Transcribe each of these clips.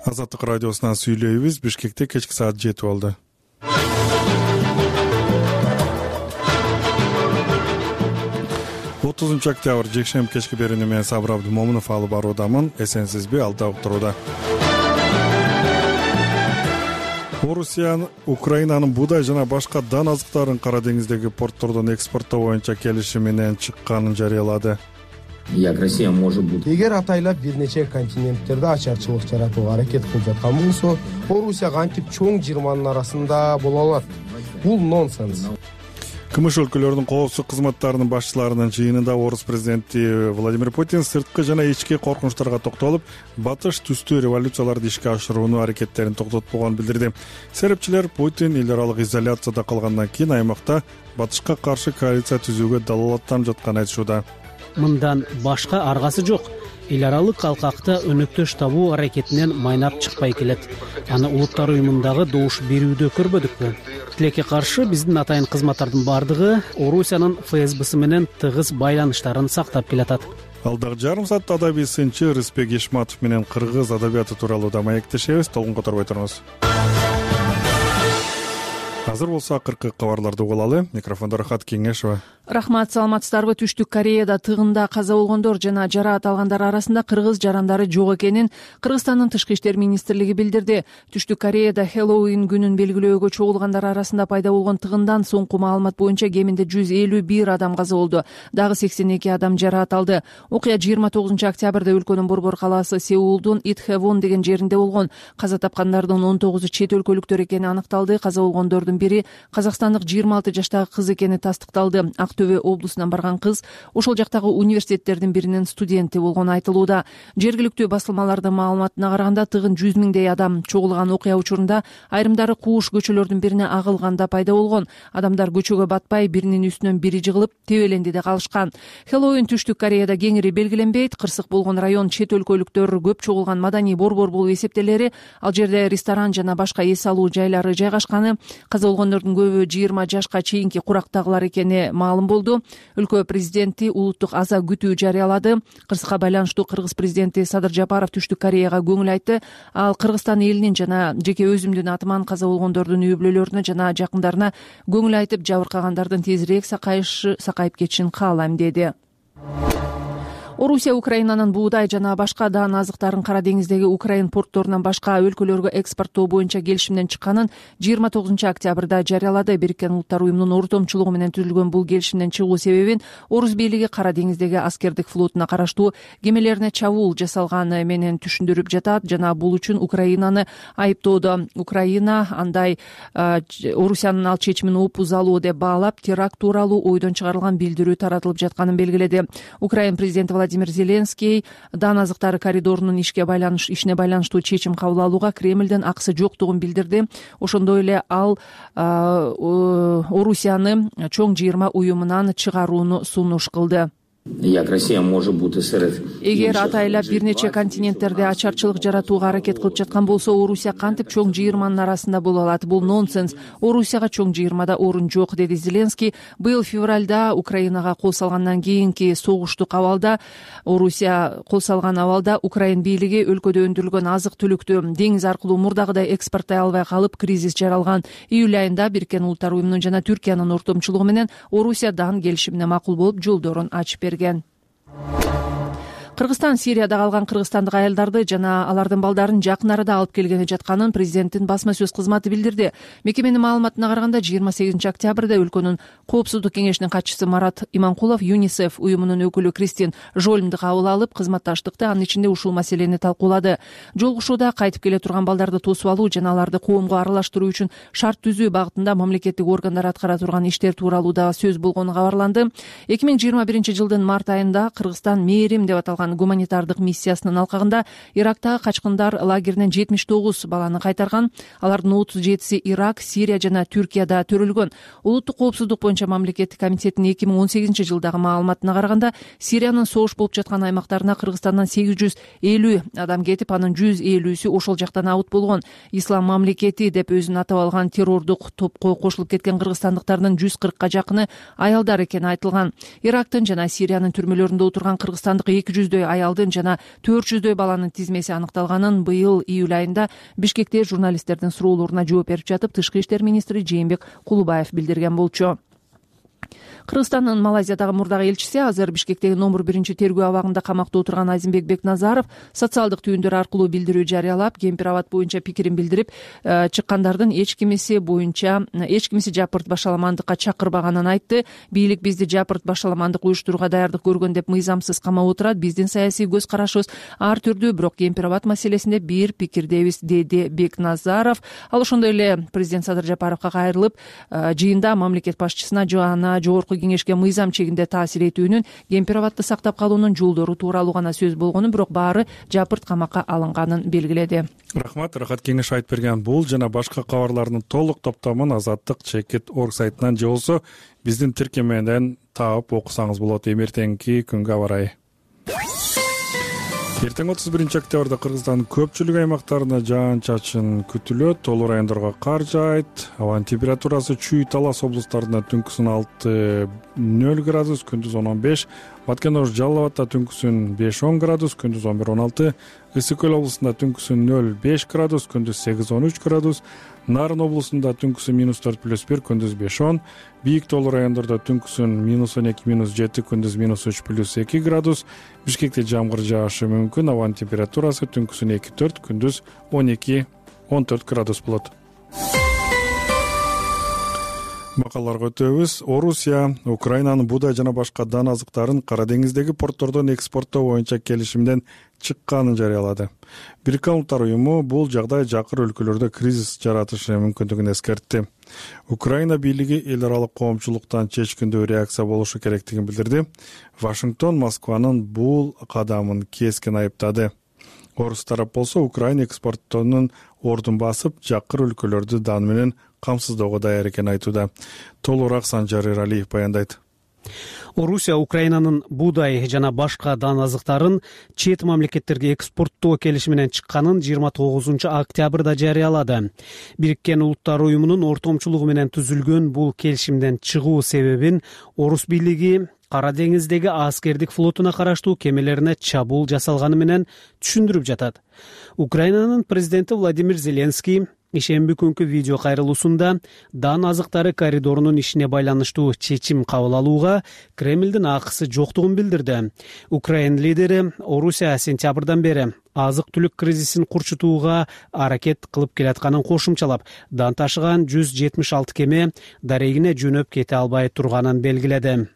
Азаттык радиосунан сүйлөйбүз. Бишкекте кечки саат 7 болду. Октябрь жекшемби кечки берүүнү менен Сабыр Абдымомунов алып баруудамын. Эсенсизби? Алда уктурууда. Орусия Украинанын буудай жана башка дан азыктарын Кара деңиздеги порттордон экспорттоо боюнча келишим менен чыкканын жарыялады. Россия может быть. Эгер атайлап бир нече континенттерде ачарчылык жаратууга аракет кылып жаткан болсо, Орусия кантип чоң жыйырманын арасында боло алат? Бул нонсенс. КМШ өлкөлөрүнүн коопсуздук кызматтарынын башчыларынын жыйынында орус президенти Владимир Путин сырткы жана ички коркунучтарга токтолуп, батыш түстүү революцияларды ишке ашырууну аракеттерин токтотпогонун билдирди. Серепчилер Путин эл аралык изоляцияда калгандан кийин аймакта батышка каршы коалиция түзүүгө далалаттанып жатканын айтышууда. Мындан башка аргасы жок. Эл аралык алкакта өнөктөш табуу аракетинен майнап чыкпай келет. Аны улуттар уюмундагы добуш берүүдө көрбөдүкпү? Тилекке каршы биздин атайын кызматтардын бардыгы Орусиянын ФСБсы менен тыгыз байланыштарын сактап келатат. Алдагы жарым саатта адабий сынчы Рыспек Ишматов менен кыргыз адабияты тууралуу да маектешебиз. Толкун которбой туруңуз. Азыр болсо акыркы кабарларды угулалы. Микрофондо Рахат Кеңешова. Рахмат, саламатсыздарбы? Түштүк Кореяда тыгында каза болгондор жана жараат алгандар арасында кыргыз жарандары жок экенин Кыргызстандын тышкы иштер министрлиги билдирди. Түштүк Кореяда Хэллоуин күнүн белгилөөгө чогулгандар арасында пайда болгон тыгындан соңку маалымат боюнча кеминде 151 адам каза болду. Дагы 82 адам жараат алды. Окуя 29 октябрда өлкөнүн борбор калаасы Сеулдун Итхэвон деген жеринде болгон. Каза тапкандардын 19 чет өлкөлүктөр экени аныкталды. Каза болгондордун бири казакстандык 26 жаштагы кыз экени тастыкталды. Ақтөбе облусунан барган кыз ошол жактагы университеттердин биринин студенти болгону айтылууда. Жергиликтүү басылмалардын маалыматына караганда тыгын 100 миңдей адам чогулган окуя учурунда айрымдары кууш көчөлөрдүн бирине агылганда пайда болгон. Адамдар көчөгө батпай биринин үстүнөн бири жыгылып тебелендиде калышкан. Хэллоуин Түштүк Кореяда кеңири белгиленбейт. Кырсык болгон район чет өлкөлүктөр көп чогулган маданий борбор болуп эсептелери. Ал жерде ресторан жана башка эс алуу жайлары жайгашканы. Каза болгондордун көбү 20 жашка чейинки курактагылар экени маалым болду. Өлкө президенти улуттук аза күтүү жарыялады. Кырсыкка байланыштуу кыргыз президенти Садыр Жапаров Түштүк Кореяга көңүл айтты. Ал Кыргызстан элинин жана жеке өзүмдүн атыман каза болгондордун үй бүлөлөрүнө жана жакындарына көңүл айтып, жабыркагандардын тезирээк сакайып кетишин каалайм деди. Орусия Украинанын буудай жана башка дан азыктарын Кара деңиздеги Украин портторунан башка өлкөлөргө экспорттоо боюнча келишимден чыкканын 29 октябрда жарыялады. Бириккен Улуттар уюмунун ортомчулугу менен түзүлгөн бул келишимден чыгуу себебин орус бийлиги Кара деңиздеги аскердик флотуна караштуу кемелерине чабуул жасалганы менен түшүндүрүп жатат жана бул үчүн Украинаны айыптоодо. Украина андай Орусиянын ал чечимин опуз алуу деп баалап, теракт тууралуу ойдон чыгарылган билдирүү таратылып жатканын белгиледи. Украин президенти Владимир Зеленский дан азыктары коридорунун ишине байланыштуу чечим кабыл алууга Кремлден акысы жоктугун билдирди. Ошондой эле ал Орусияны чоң жыйырма уюмунан чыгарууну сунуш кылды. Россия может быть Эгер атайлап бир нече континенттерде ачарчылык жаратууга аракет кылып жаткан болсо, Орусия кантип чоң жыйырманын арасында боло алат? Бул нонсенс. Орусияга чоң жыйырмада орун жок, деди Зеленский. Быйыл февралда Украинага кол салгандан кийинки согуштук абалда, Орусия кол салган абалда Украин бийлиги өлкөдө өндүрүлгөн азык-түлүктү деңиз аркылуу мурдагыдай экспорттой албай калып, кризис жаралган. Июль айында Бириккен Улуттар уюмунун жана Түркиянын ортомчулугу менен Орусия дан келишимине макул болуп, жолдорун ачып берген. Кыргызстан Сирияда калган кыргызстандык аялдарды жана алардын балдарын жакын арада алып келгени жатканын президенттин басма сөз кызматы билдирди. Мекеменин маалыматына караганда 28 октябрда өлкөнүн коопсуздук кеңешинин катчысы Марат Иманкулов ЮНИСЕФ уюмунун өкүлү Кристин Жолмду кабыл алып, кызматташтыкты анын ичинде ушул маселени талкуулады. Жолугушууда кайтып келе турган балдарды тосуп алуу жана аларды коомго аралаштыруу үчүн шарт түзүү багытында мамлекеттик органдар аткара турган иштер тууралуу да сөз болгону кабарланды. 2021 жылдын март айында Кыргызстан Мээрим деп аталган гуманитардык миссиясынын алкагында Ирактагы качкындар лагеринен 79 баланы кайтарган. Алардын 37си Ирак, Сирия жана Түркияда төрөлгөн. Улуттук коопсуздук боюнча мамлекеттик комитеттин 2018 жылдагы маалыматына караганда Сириянын согуш болуп жаткан аймактарына Кыргызстандан 850 адам кетип, анын 150сү ошол жактан абут болгон. Ислам мамлекети деп өзүн атап алган террордук топко кошулуп кеткен кыргызстандыктардын 140ка жакыны аялдар экени айтылган. Ирактын жана Сириянын түрмөлөрүндө отурган кыргызстандык 200 300дөй аялдын жана 400дөй баланын тизмеси аныкталганын быйыл июль айында Бишкекте журналисттердин суроолоруна жооп берип жатып тышкы иштер министри Жээнбек Кулубаев билдирген болчу. Кыргызстандын Малайзиядагы мурдагы элчиси азыр Бишкектеги номер 1 тергөө абагында камакта отурган Азимбек Бекназаров социалдык түйүндөр аркылуу билдирүү жарыялап, кемпир абад боюнча пикирин билдирип, чыккандардын эч кимиси жапырт башаламандыкка чакырбаганын айтты. Бийлик бизди жапырт башаламандык уюштурууга даярдык көргөн деп мыйзамсыз камап отурат. Биздин саясий көз карашыбыз ар түрдүү, бирок кемпир абад маселесинде бир пикирдебиз, деди Бекназаров. Ал ошондой эле президент Садыр Жапаровго кайрылып, жыйында мамлекет башчысына жана жогорку кеңешке мыйзам чегинде таасир этүүнүн, кемпир абадты сактап калуунун жолдору тууралуу гана сөз болгонун, бирок баары жапырт камакка алынганын белгиледи. Рахмат кеңеш айтып берген. Бул жана башка кабарлардын толук топтомун Азаттык.org сайтынан же болсо биздин тиркемеден таап окусаңыз болот. Эмертеңки күнгө абарай. Эртең 31 октябрда Кыргызстандын көпчүлүк аймактарында жаан-чачын күтүлөт, толур райондорго кар жаайт. Абанын температурасы Чүй, Талас облустарында түнкүсүн 6-0 градус, күндүз 10-15, Баткен-Ош, Жалал Абадта түнкүсүн 5-10 градус, күндүз 11-16, Ысык Көл облусунда түнкүсүн 0-5 градус, күндүз 8-13 градус, Нарын облусунда түнкүсүн -4+1, күндүз 5-10, Бийик толур райондордо түнкүсүн -12-7, күндүз -3+2 градус, Бишкекте жамгыр жаашы мүмкүн, абанын температурасы түнкүсүн 2-4, күндүз 12-14 градус болот. Макалаларга өтөбүз. Орусия Украинанын буудай жана башка дан азыктарын Кара деңиздеги порттордон экспорттоо боюнча келишимден чыкканын жарыялады. Бириккен Улуттар уюму бул жагдай жакыр өлкөлөрдө кризис жаратышы мүмкүндүгүн эскертти. Украина бийлиги эл аралык коомчулуктан чечкиндүү реакция болушу керектигин билдирди. Вашингтон Москванын бул кадамын кескин айыптады. Орус тарап болсо Украина экспорттоонун ордун басып, жакыр өлкөлөрдү дан менен камсыздоого даяр экенин айтууда. Толураак Санжар Эралиев баяндайт. Орусия Украинанын буудай жана башка дан азыктарын чет мамлекеттерге экспорттоо келишими менен чыкканын 29 октябрда жарыялады. Бириккен Улуттар уюмунун ортомчулугу менен түзүлгөн бул келишимден чыгуу себебин Орус бийлиги Кара деңиздеги аскердик флотуна караштуу кемелерине чабуул жасалганы менен түшүндүрүп жатат. Украинанын президенти Владимир Зеленский ишемби күнкү видео кайрылуусунда дан азыктары коридорунун ишине байланыштуу чечим кабыл алууга Кремлдин акысы жоктугун билдирди. Украин лидери Орусия сентябрдан бери азык-түлүк кризисин курчутууга аракет кылып келатканын кошумчалап, дан ташыган 176 кеме дарегине жөнөп кете албай турганын белгиледи.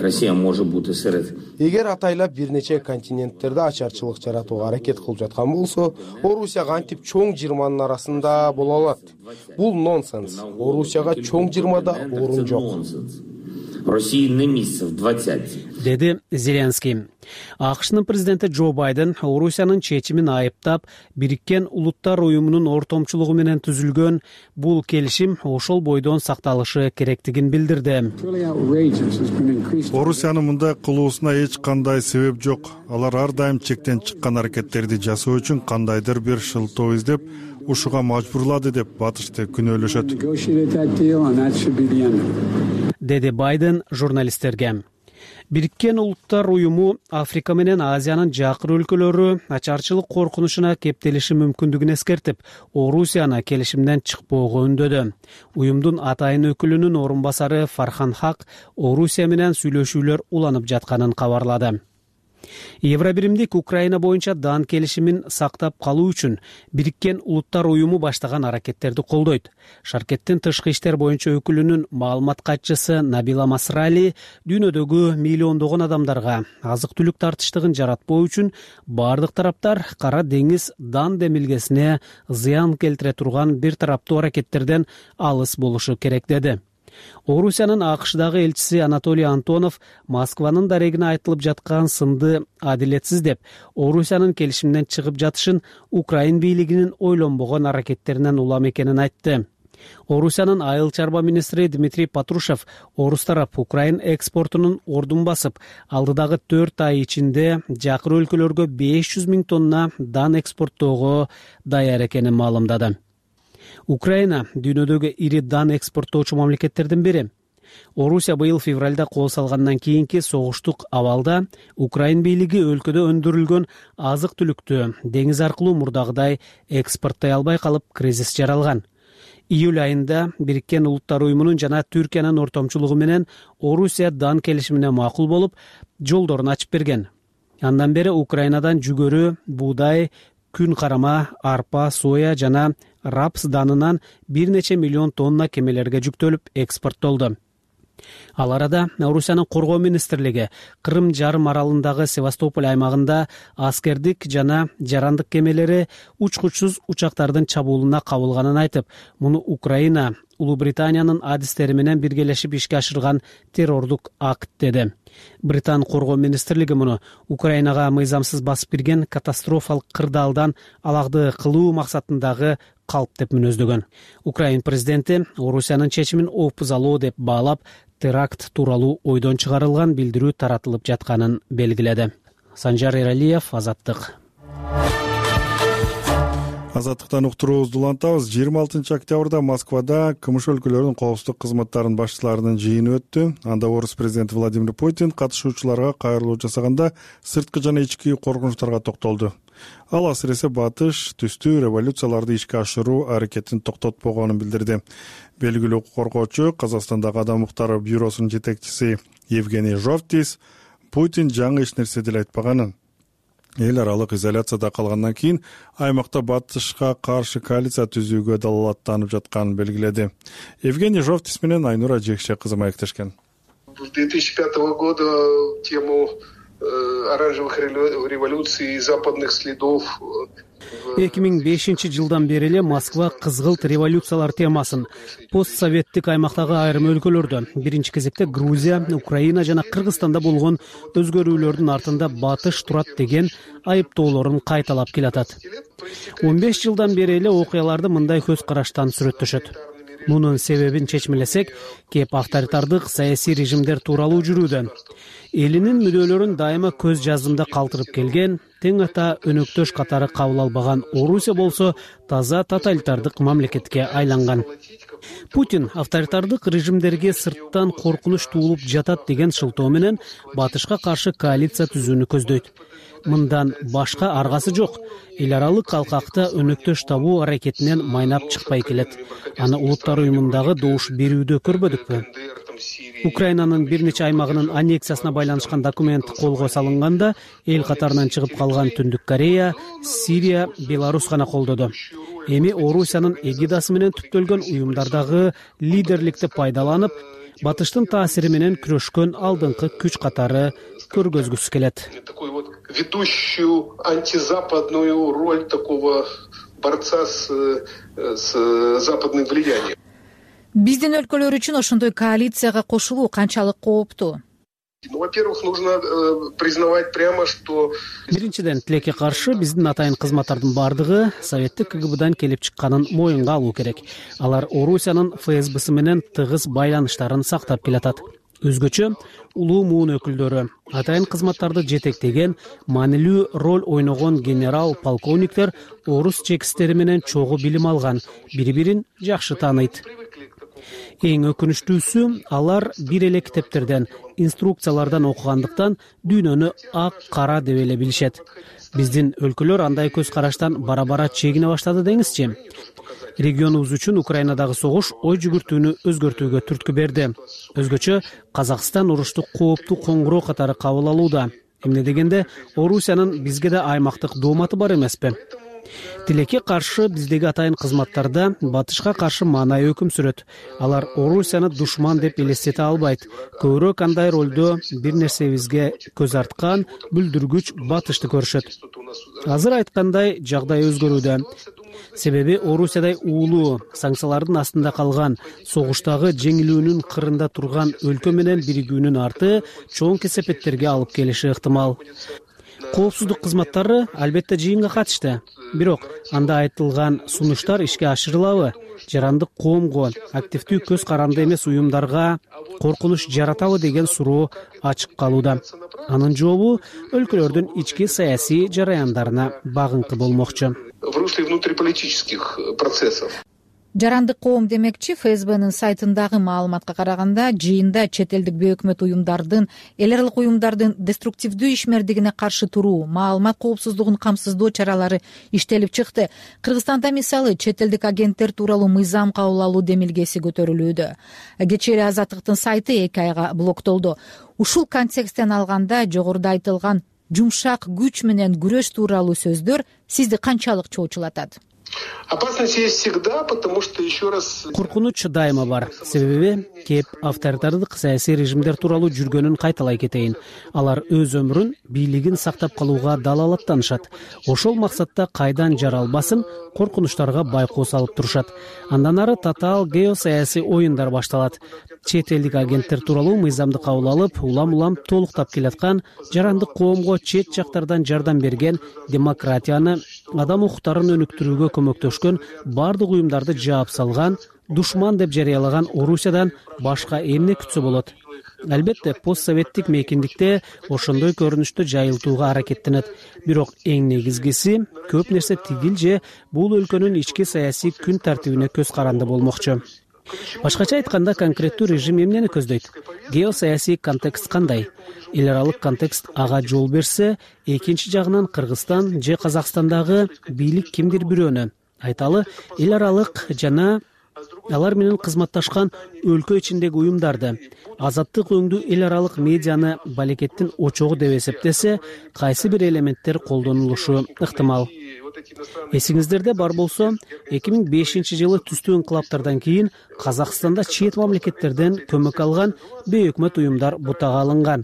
Эгер атайлап бир нече континенттерде ачарчылык жаратууга аракет кылып жаткан болсо, Орусия кантип чоң жыйырманын арасында боло алат? Бул нонсенс. Орусияга чоң жыйырмада орун жок. России не место в 20. Деди Зеленский. АКШнын президенти Джо Байден Орусиянын чечимин айыптап, Бириккен Улуттар уюмунун ортомчулугу менен түзүлгөн бул келишим ошол бойдон сакталышы керектигин билдирди. Орусиянын мындай кылуусуна эч кандай себеп жок. Алар ар дайым чектен чыккан аракеттерди жасоо үчүн кандайдыр бир шылтоо издеп, ушуга мажбурлады деп батышты күнөөлөшөт. Деди Байден журналисттерге. Бириккен Улуттар уюму Африка менен Азиянын жакыр өлкөлөрү ачарчылык коркунучуна кептелиши мүмкүндүгүн эскертип, Орусияны келишимден чыкпоого үндөдү. Уюмдун атайын өкүлүнүн орун басары Фархан Хак Орусия менен сүйлөшүүлөр уланып жатканын кабарлады. Евробиримдик Украина боюнча дан келишимин сактап калуу үчүн Бириккен Улуттар уюму баштаган аракеттерди колдойт. Шаркеттин тышкы иштер боюнча өкүлүнүн маалымат катчысы Набила Масрали дүйнөдөгү миллиондогон адамдарга азык-түлүк тартыштыгын жаратпоо үчүн бардык тараптар Кара деңиз дан демилгесине зыян келтире турган бир тараптуу аракеттерден алыс болушу керек деди. Орусиянын АКШдагы элчиси Анатолий Антонов Москванын дарегине айтылып жаткан сынды адилетсиз деп, Орусиянын келишимден чыгып жатышын Украин бийлигинин ойлонбогон аракеттеринен улам экенин айтты. Орусиянын айыл чарба министри Дмитрий Патрушев Орус тарап Украин экспортунун ордун басып, алдыдагы 4 ай ичинде жакыр өлкөлөргө 500 000 тонна дан экспорттоого даяр экенин маалымдады. Украина дүйнөдөгү ири дан экспорттоочу мамлекеттердин бири. Орусия быйыл февралда кол салгандан кийинки согуштук абалда Украин бийлиги өлкөдө өндүрүлгөн азык түлүктү деңиз аркылуу мурдагыдай экспорттой албай калып, кризис жаралган. Июль айында Бириккен Улуттар уюмунун жана Түркиянын ортомчулугу менен Орусия дан келишимине макул болуп, жолдорун ачып берген. Андан бери Украинадан жүгөрү, буудай, күн карама, арпа, соя жана рапс данынан бир нече миллион тонна кемелерге жүктөлүп экспорттолду. Ал арада Орусиянын коргоо министрлиги Кырым жарым аралындагы Севастополь аймагында аскердик жана жарандык кемелери учкучсуз учактардын чабуулуна кабылганын айтып, муну Украина Улуу Британиянын адистери менен биргелешип ишке ашырган террордук акт деди. Британ коргоо министрлиги муну Украинага мыйзамсыз басып кирген катастрофалык кырдаалдан алагды кылуу максатындагы калп деп мүнөздөгөн. Украин президенти Орусиянын чечимин опузалоо деп баалап, теракт тууралуу ойдон чыгарылган билдирүү таратылып жатканын белгиледи. Санжар Эралиев, Азаттык. Азаттыктан уктуруубузду улантабыз. 26 октябрда Москвада КМШ өлкөлөрүнүн коопсуздук кызматтарынын башчыларынын жыйыны өттү. Анда орус президенти Владимир Путин катышуучуларга кайрылуу жасаганда сырткы жана ички коркунучтарга токтолду. Ал асыресе батыш түстүү революцияларды ишке ашыруу аракетин токтотпогонун билдирди. Белгилүү коргоочу, Казакстандагы Адам укуктары бюросунун жетекчиси Евгений Жовтис Путин жаңы эч нерсе деле айтпаганын, эл аралык изоляцияда калгандан кийин аймакта батышка каршы коалиция түзүүгө далалаттанып жатканын белгиледи. Евгений Жовтис менен Айнура Жекше кызы маектешкен. С 2005 года тему оранжевых революций и западных следов 2005-жылдан бери эле Москва кызгылт революциялар темасын постсоветтик аймактагы айрым өлкөлөрдө, биринчи кезекте Грузия, Украина жана Кыргызстанда болгон өзгөрүүлөрдүн артында батыш турат деген айыптоолорун кайталап келатат. 15 жылдан бери эле окуяларды мындай көз караштан сүрөттөшөт. Мунун себебин чечмелесек, кеп авторитардык саясий режимдер тууралуу жүрүүдө. Элинин мүдөлөрүн дайыма көз жазымда калтырып келген, тең ата өнөктөш катары кабыл албаган Орусия болсо таза тоталитардык мамлекетке айланган. Путин авторитардык режимдерге сырттан коркунуч туулуп жатат деген шылтоо менен батышка каршы коалиция түзүүнү көздөйт. Мындан башка аргасы жок. Эл аралык алкакта өнөктөш табуу аракетинен майнап чыкпай келет. Аны Улуттар уюмундагы добуш берүүдө көрбөдүкпү? Украинанын бир нече аймагынын аннексиясына байланышкан документ колго салынганда эл катарынан чыгып калган Түндүк Корея, Сирия, Беларусь гана колдоду. Эми Орусиянын эгидасы менен түптөлгөн уюмдардагы лидерликти пайдаланып, батыштын таасири менен күрөшкөн алдыңкы күч катары көргөзгүсү келет. Такую вот ведущую антизападную роль такого борца с западным влиянием. Биздин өлкөлөр үчүн ошондой коалицияга кошулуу канчалык кооптуу? Во-первых, нужно признавать прямо, что... Биринчиден, тилекке каршы биздин атайын кызматтардын бардыгы советтик КГБдан келип чыкканын моюнга алуу керек. Алар Орусиянын ФСБсы менен тыгыз байланыштарын сактап келатат. Өзгөчө, улуу муун өкүлдөрү, атайын кызматтарды жетектеген, маанилүү роль ойногон генерал, полковниктер орус чекистери менен чогуу билим алган, бири-бирин жакшы тааныйт. Эң өкүнүчтүүсү, алар бир эле китептерден, инструкциялардан окугандыктан дүйнөнү ак кара деп эле билишет. Биздин өлкөлөр андай көз караштан бара-бара чегине баштады деңизчи. Регионубуз үчүн Украинадагы согуш ой жүгүртүүнү өзгөртүүгө түрткү берди. Өзгөчө, Казакстан урушту кооптуу коңгуроо катары кабыл алууда. Эмне дегенде, Орусиянын бизге да аймактык дооматы бар эмеспи? Тилекке каршы биздеги атайын кызматтарда батышка каршы маанай өкүм сүрөт. Алар Орусияны душман деп элестете албайт. Көбүрөөк андай ролдо бир нерсебизге көз арткан бүлдүргүч батышты көрүшөт. Азыр айткандай жагдай өзгөрүүдө. Себеби Орусиядай уулуу, санкциялардын астында калган, согуштагы жеңилүүнүн кырында турган өлкө менен биригүүнүн арты чоң кесепеттерге алып келиши ыктымал. Коопсуздук кызматтары албетте жыйынга катышты. Бирок анда айтылган сунуштар ишке ашырылабы? Жарандык коомго, активдүү көз каранды эмес уюмдарга коркунуч жаратабы деген суроо ачык калууда. Анын жообу өлкөлөрдүн ички саясий жараяндарына багыңкы болмокчу. В русле внутриполитических процессов. Жарандык коом демекчи, ФСБнын сайтындагы маалыматка караганда, жыйында чет элдик бейөкмөт уюмдардын, эл аралык уюмдардын деструктивдүү ишмердигине каршы туруу, маалымат коопсуздугун камсыздоо чаралары иштелип чыкты. Кыргызстанда мисалы чет элдик агенттер тууралуу мыйзам кабыл алуу демилгеси көтөрүлүүдө. Кечээ Азаттыктын сайты 2 айга блоктолду. Ушул контексттен алганда, жогоруда айтылган жумшак күч менен күрөш тууралуу сөздөр сизди канчалык чоочулатат? Опасность есть всегда, потому что еще раз... Коркунуч дайыма бар. Себеби кеп авторитардык саясий режимдер тууралуу жүргөнүн кайталай кетейин. Алар өз өмүрүн, бийлигин сактап калууга далалаттанышат. Ошол максатта кайдан жаралбасын коркунучтарга байкоо салып турушат. Андан ары татаал геосаясий оюндар башталат. Чет элдик агенттер тууралуу мыйзамды кабыл алып, улам толуктап келаткан, жарандык коомго чет жактардан жардам берген, демократияны, адам укуктарын өнүктүрүүгө көмөктөшкөн бардык уюмдарды жаап салган, душман деп жарыялаган Орусиядан башка эмне күтсө болот? Албетте, постсоветтик мейкиндикте ошондой көрүнүштү жайылтууга аракеттенет. Бирок эң негизгиси көп нерсе тигил же бул өлкөнүн ички саясий күн тартибине көз каранды болмокчу. Башкача айтканда, конкреттүү режим эмнени көздөйт? Геосаясий контекст кандай? Эл аралык контекст ага жол берсе, экинчи жагынан Кыргызстан же Казакстандагы бийлик кимдир бирөөнү, айталы, эл аралык жана алар менен кызматташкан өлкө ичиндеги уюмдарды, азаттык өңдүү эл аралык медианы балекеттин очогу деп эсептесе, кайсы бир элементтер колдонулушу ыктымал. Эсиңиздерде бар болсо, 2005-жылы түстүү инкылаптардан кийин Казакстанда чет мамлекеттерден көмөк алган бейөкмөт уюмдар бутага алынган.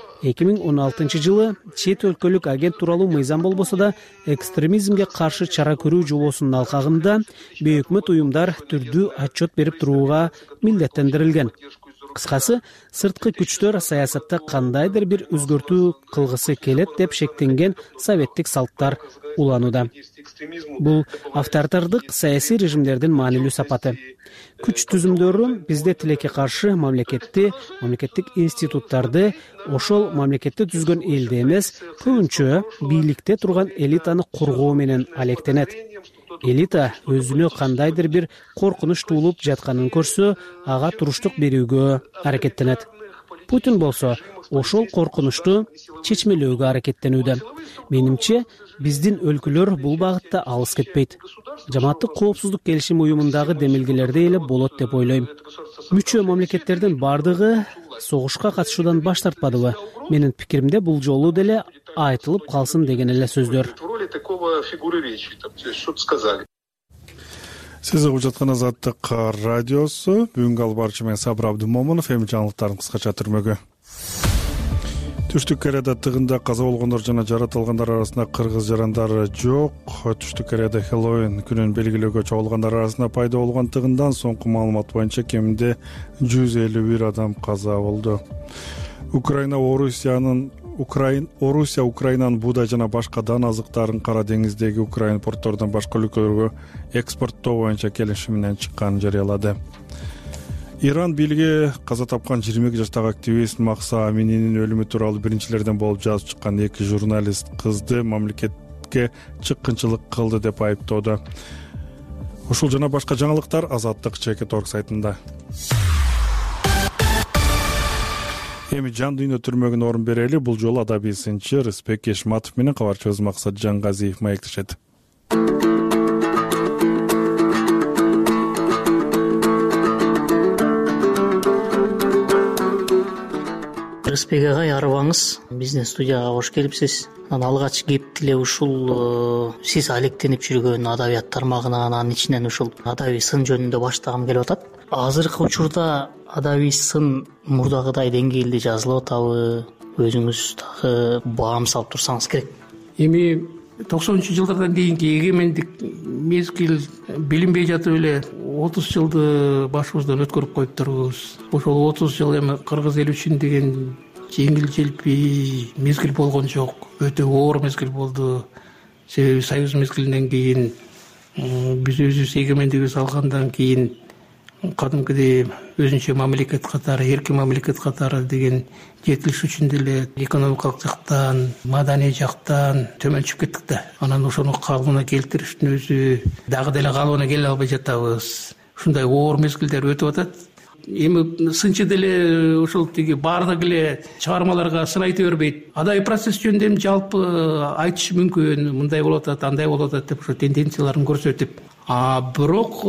2016-жылы чет өлкөлүк агент тууралуу мыйзам болбосо да, экстремизмге каршы чара көрүү жобосунун алкагында бейөкмөт уюмдар түрдүү отчет берип турууга милдеттендирилген. Кыскасы, сырткы күчтөр саясатта кандайдыр бир өзгөртүү кылгысы келет деп шектенген советтик салттар уланууда. Бул авторитардык саясий режимдердин маанилүү сапаты. Күч түзүмдөрү бизде тилекке каршы мамлекеттик институттарды, ошол мамлекетти түзгөн элди эмес, көбүнчө бийликте турган элитаны коргоо менен алектенет. Элита өзүнө кандайдыр бир коркунуч туулуп жатканын көрсө, ага туруштук берүүгө аракеттенет. Путин болсо, ошол коркунучту чечмелөөгө аракеттенүүдө. Менимче, биздин өлкөлөр бул багытта алыс кетпейт. Жамааттык коопсуздук келишим уюмундагы демилгелерде эле болот деп ойлойм. Мүчө мамлекеттердин бардыгы согушка катышуудан баш тартпадыбы? Менин пикиримде бул жолу деле айтылып калсын деген эле сөздөр. Сиз угуп жаткан Азаттык радиосу. Бүгүнкү алып баруучу мен Сабыр Абдымомунов. Эми жаңылыктардын кыскача түрмөгү. Түштүк Кореяда тыгында каза болгондор жана жаратылгандар арасында кыргыз жарандары жок. Түштүк Кореяда Хэллоуин күнүн белгилөөгө чогулгандар арасында пайда болгон тыгындан соңку маалымат боюнча кеминде 151 адам каза болду. Орусия Украинанын буудай жана башка дан азыктарын Кара деңиздеги Украин портторунан башка өлкөлөргө экспорттоо боюнча келишим менен чыкканын жарыялады. Иран бийлиги каза тапкан 22 жаштагы активист Махса Амининин өлүмү тууралуу биринчилерден болуп жазып чыккан 2 журналист кызды мамлекетке чыккынчылык кылды деп айыптоодо. Ушул жана башка жаңылыктар Азаттык ЧК.org сайтында. Эми жан дүйнө түрмөгүнө орун берели. Бул жолу адабий сынчы Рыспек Эшматов менен кабарчыбыз Максат Жангазиев маектешет. Рыспек агай, арыбаңыз, биздин студияга кош келипсиз. Алгач кеп эле ушул сиз алектенип жүргөн адабият тармагына, анын ичинен ушул адабий сын жөнүндө баштагым келип атат. Азыркы учурда адабий сын мурдагыдай деңгээлде жазылып атабы? Өзүңүз дагы баам салып турсаңыз керек. Эми 90-жылдардан кийинки эгемендик мезгил билинбей жатып эле 30 жылды башыбыздан өткөрүп коюптурбуз. Ошол 30 жыл эми кыргыз эли үчүн деген жеңил желпи мезгил болгон жок. Өтө оор мезгил болду. Себеби Союз мезгилинен кийин биз өзүбүз эгемендигибизди алгандан кийин кадимкидей өзүнчө мамлекет катары, эркин мамлекет катары деген жетилиш үчүн деле экономикалык жактан, маданий жактан төмөн чыгып кеттик да. Анан ошону калыбына келтириштин өзү дагы деле калыбына келе албай жатабыз. Ушундай оор мезгилдер өтүп атат. Эми сынчы деле ушул тиги баардык эле чыгармаларга сын айта бербейт. Адайы процесс жөнүндө эми жалпы айтыш мүмкүн, мындай болуп атат, андай болуп атат деп ошо тенденцияларын көрсөтүп. Бирок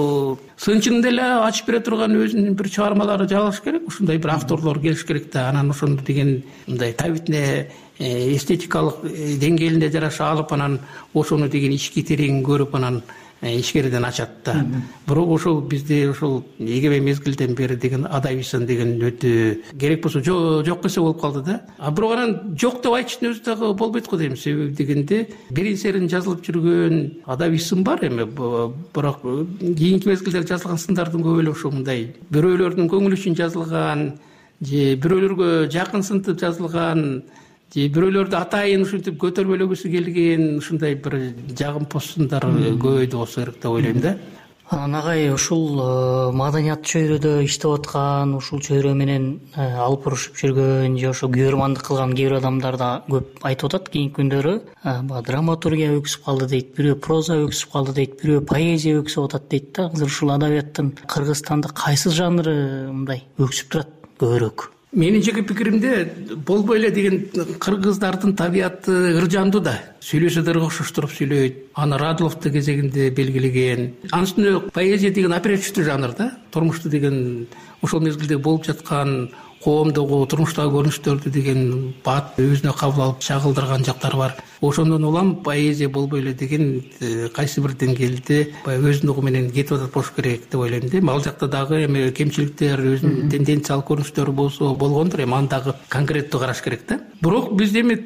сынчынын деле ачып бере турган өзүнүн бир чыгармалары жазылыш керек, ушундай бир авторлор келиш керек да. Анан ошону деген мындай табитине эстетикалык деңгээлине жараша алып, анан ошону деген ички тереңин көрүп, анан ичкериден ачат да. Бирок ошол бизде ошол эгеме мезгилден бери деген адабисын деген өтө керек болсо жок эсе болуп калды да. Бирок анан жок деп айтыштын өзү дагы болбойт го дейм. Себеби дегенде берин серин жазылып жүргөн адабий сын бар эми. Бирок кийинки мезгилдерде жазылган сындардын көбү эле ошо мындай бирөөлөрдүн көңүлү үчүн жазылган же бирөөлөргө жакын сынтып жазылган же бирөөлөрдү атайын ушинтип көтөрбөлөгүсү келген ушундай бир жагымпоз сындар көбөйдү болсо керек деп ойлойм да. Анан агай ушул маданият чөйрөдө иштеп аткан, ушул чөйрө менен алып урушуп жүргөн же ошо күбөрмандык кылган кээ бир адамдар да көп айтып атат кийинки күндөрү. Драматургия өксүп калды дейт, бирөө проза өксүп калды дейт, бирөө поэзия өксүп атат дейт да. Азыр ушул адабияттын Кыргызстанда кайсы жанры мындай өксүп турат көбүрөөк? Менин жеке пикиримде болбой эле деген кыргыздардын табияты ыржандуу да. Сүйлөсө да окшоштуруп сүйлөйт. Аны Радуловду кезегинде белгилеген. Анын үстүнө поэзия деген оперативдүү жанр да. Турмушту деген ошол мезгилде болуп жаткан коомдогу турмуштагы көрүнүштөрдү деген бат өзүнө кабыл алып чагылдырган жактары бар. Ошондон улам поэзия болбой эле деген кайсы бир деңгээлде өзүнүгү менен кетип атат болуш керек деп ойлойм да. Ал жакта дагы эми кемчиликтер, өзүнүн тенденциялык көрүнүштөрү болсо болгондур, эми аны дагы конкреттүү караш керек да. Бирок бизде эми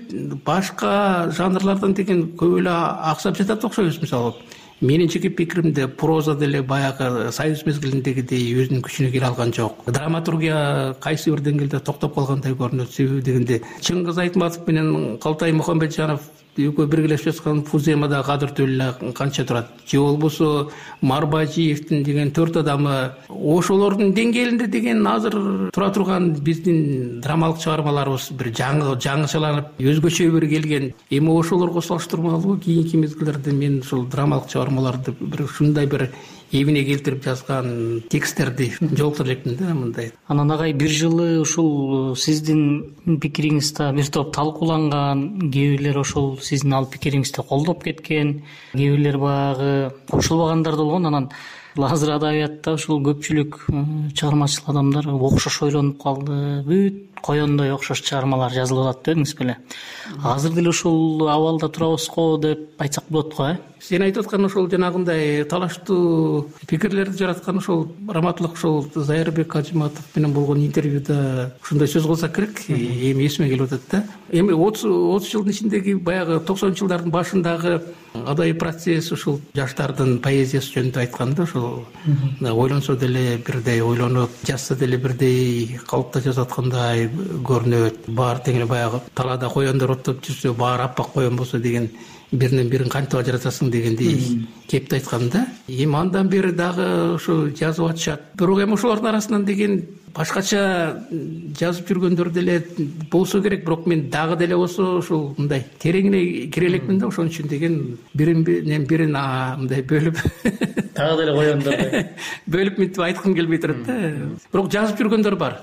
башка жанрлардан деген көп эле аксап жатат окшойбуз. Мисалы менин жеке пикиримде проза деле баягы союз мезгилиндегидей өзүнүн күчүнө келе алган жок. Драматургия кайсы бир деңгээлде токтоп калгандай көрүнөт. Себеби дегенде Чыңгыз Айтматов менен Калтай Мухаммеджанов экөө биргелешип жаткан Фуземада кадыртуу эле канча турат. Же болбосо Марбажиевдин деген 4 адамы, ошолордун деңгээлинде деген азыр тура турган биздин драмалык чыгармаларыбыз бир жаңычаланып, өзгөчө бир келген. Эми ошолорго салыштырмалуу кийинки мезгилдерде мен ушул драмалык чыгармаларды бир ушундай бир эбине келтирип жазган тексттерди жолуктура элекмин да мындай. Анан агай бир жылы ушул сиздин пикириңизде бир топ талкууланган, кээ бирлер ошол сиздин ал пикириңизди колдоп кеткен, кээ бирлер баягы кошулбагандар да болгон. Анан азыр адабиятта ушул көпчүлүк чыгармачыл адамдар окшош ойлонуп калды, бүт коёндой окшош чыгармалар жазылып атат дедиңиз беле. Азыр деле ушул абалда турабыз го деп айтсак болот го, Сен айтып аткан ошол жанагындай талаштуу пикирлерди жараткан ошол раматылык ошол Зайырбек Ажыматов менен болгон интервьюда ушундай сөз кылсак керек, эми эсиме келип атат да. Эми 30 жылдын ичиндеги баягы 90-жылдардын башындагы адайы процесс ушул жаштардын поэзиясы жөнүндө айтканда ошол ойлонсо деле бирдей ойлонуп, жазса деле бирдей калыпта жазып аткандай көрүнөт. Баары тең эле баягы талаада коёндор оттоп жүрсө, баары аппак коён болсо деген биринен бирин кантип ажыратасың дегендей кепти айткан да. Эми андан бери дагы ошо жазып атышат. Бирок эми ошолордун арасынан деген башкача жазып жүргөндөр деле болсо керек. Бирок мен дагы деле болсо ушул мындай тереңине кире элекмин да. Ошон үчүн деген биринен бирин мындай бөлүп дагы деле коёндор бөлүп мынтип айткым келбей турат да. Бирок жазып жүргөндөр бар.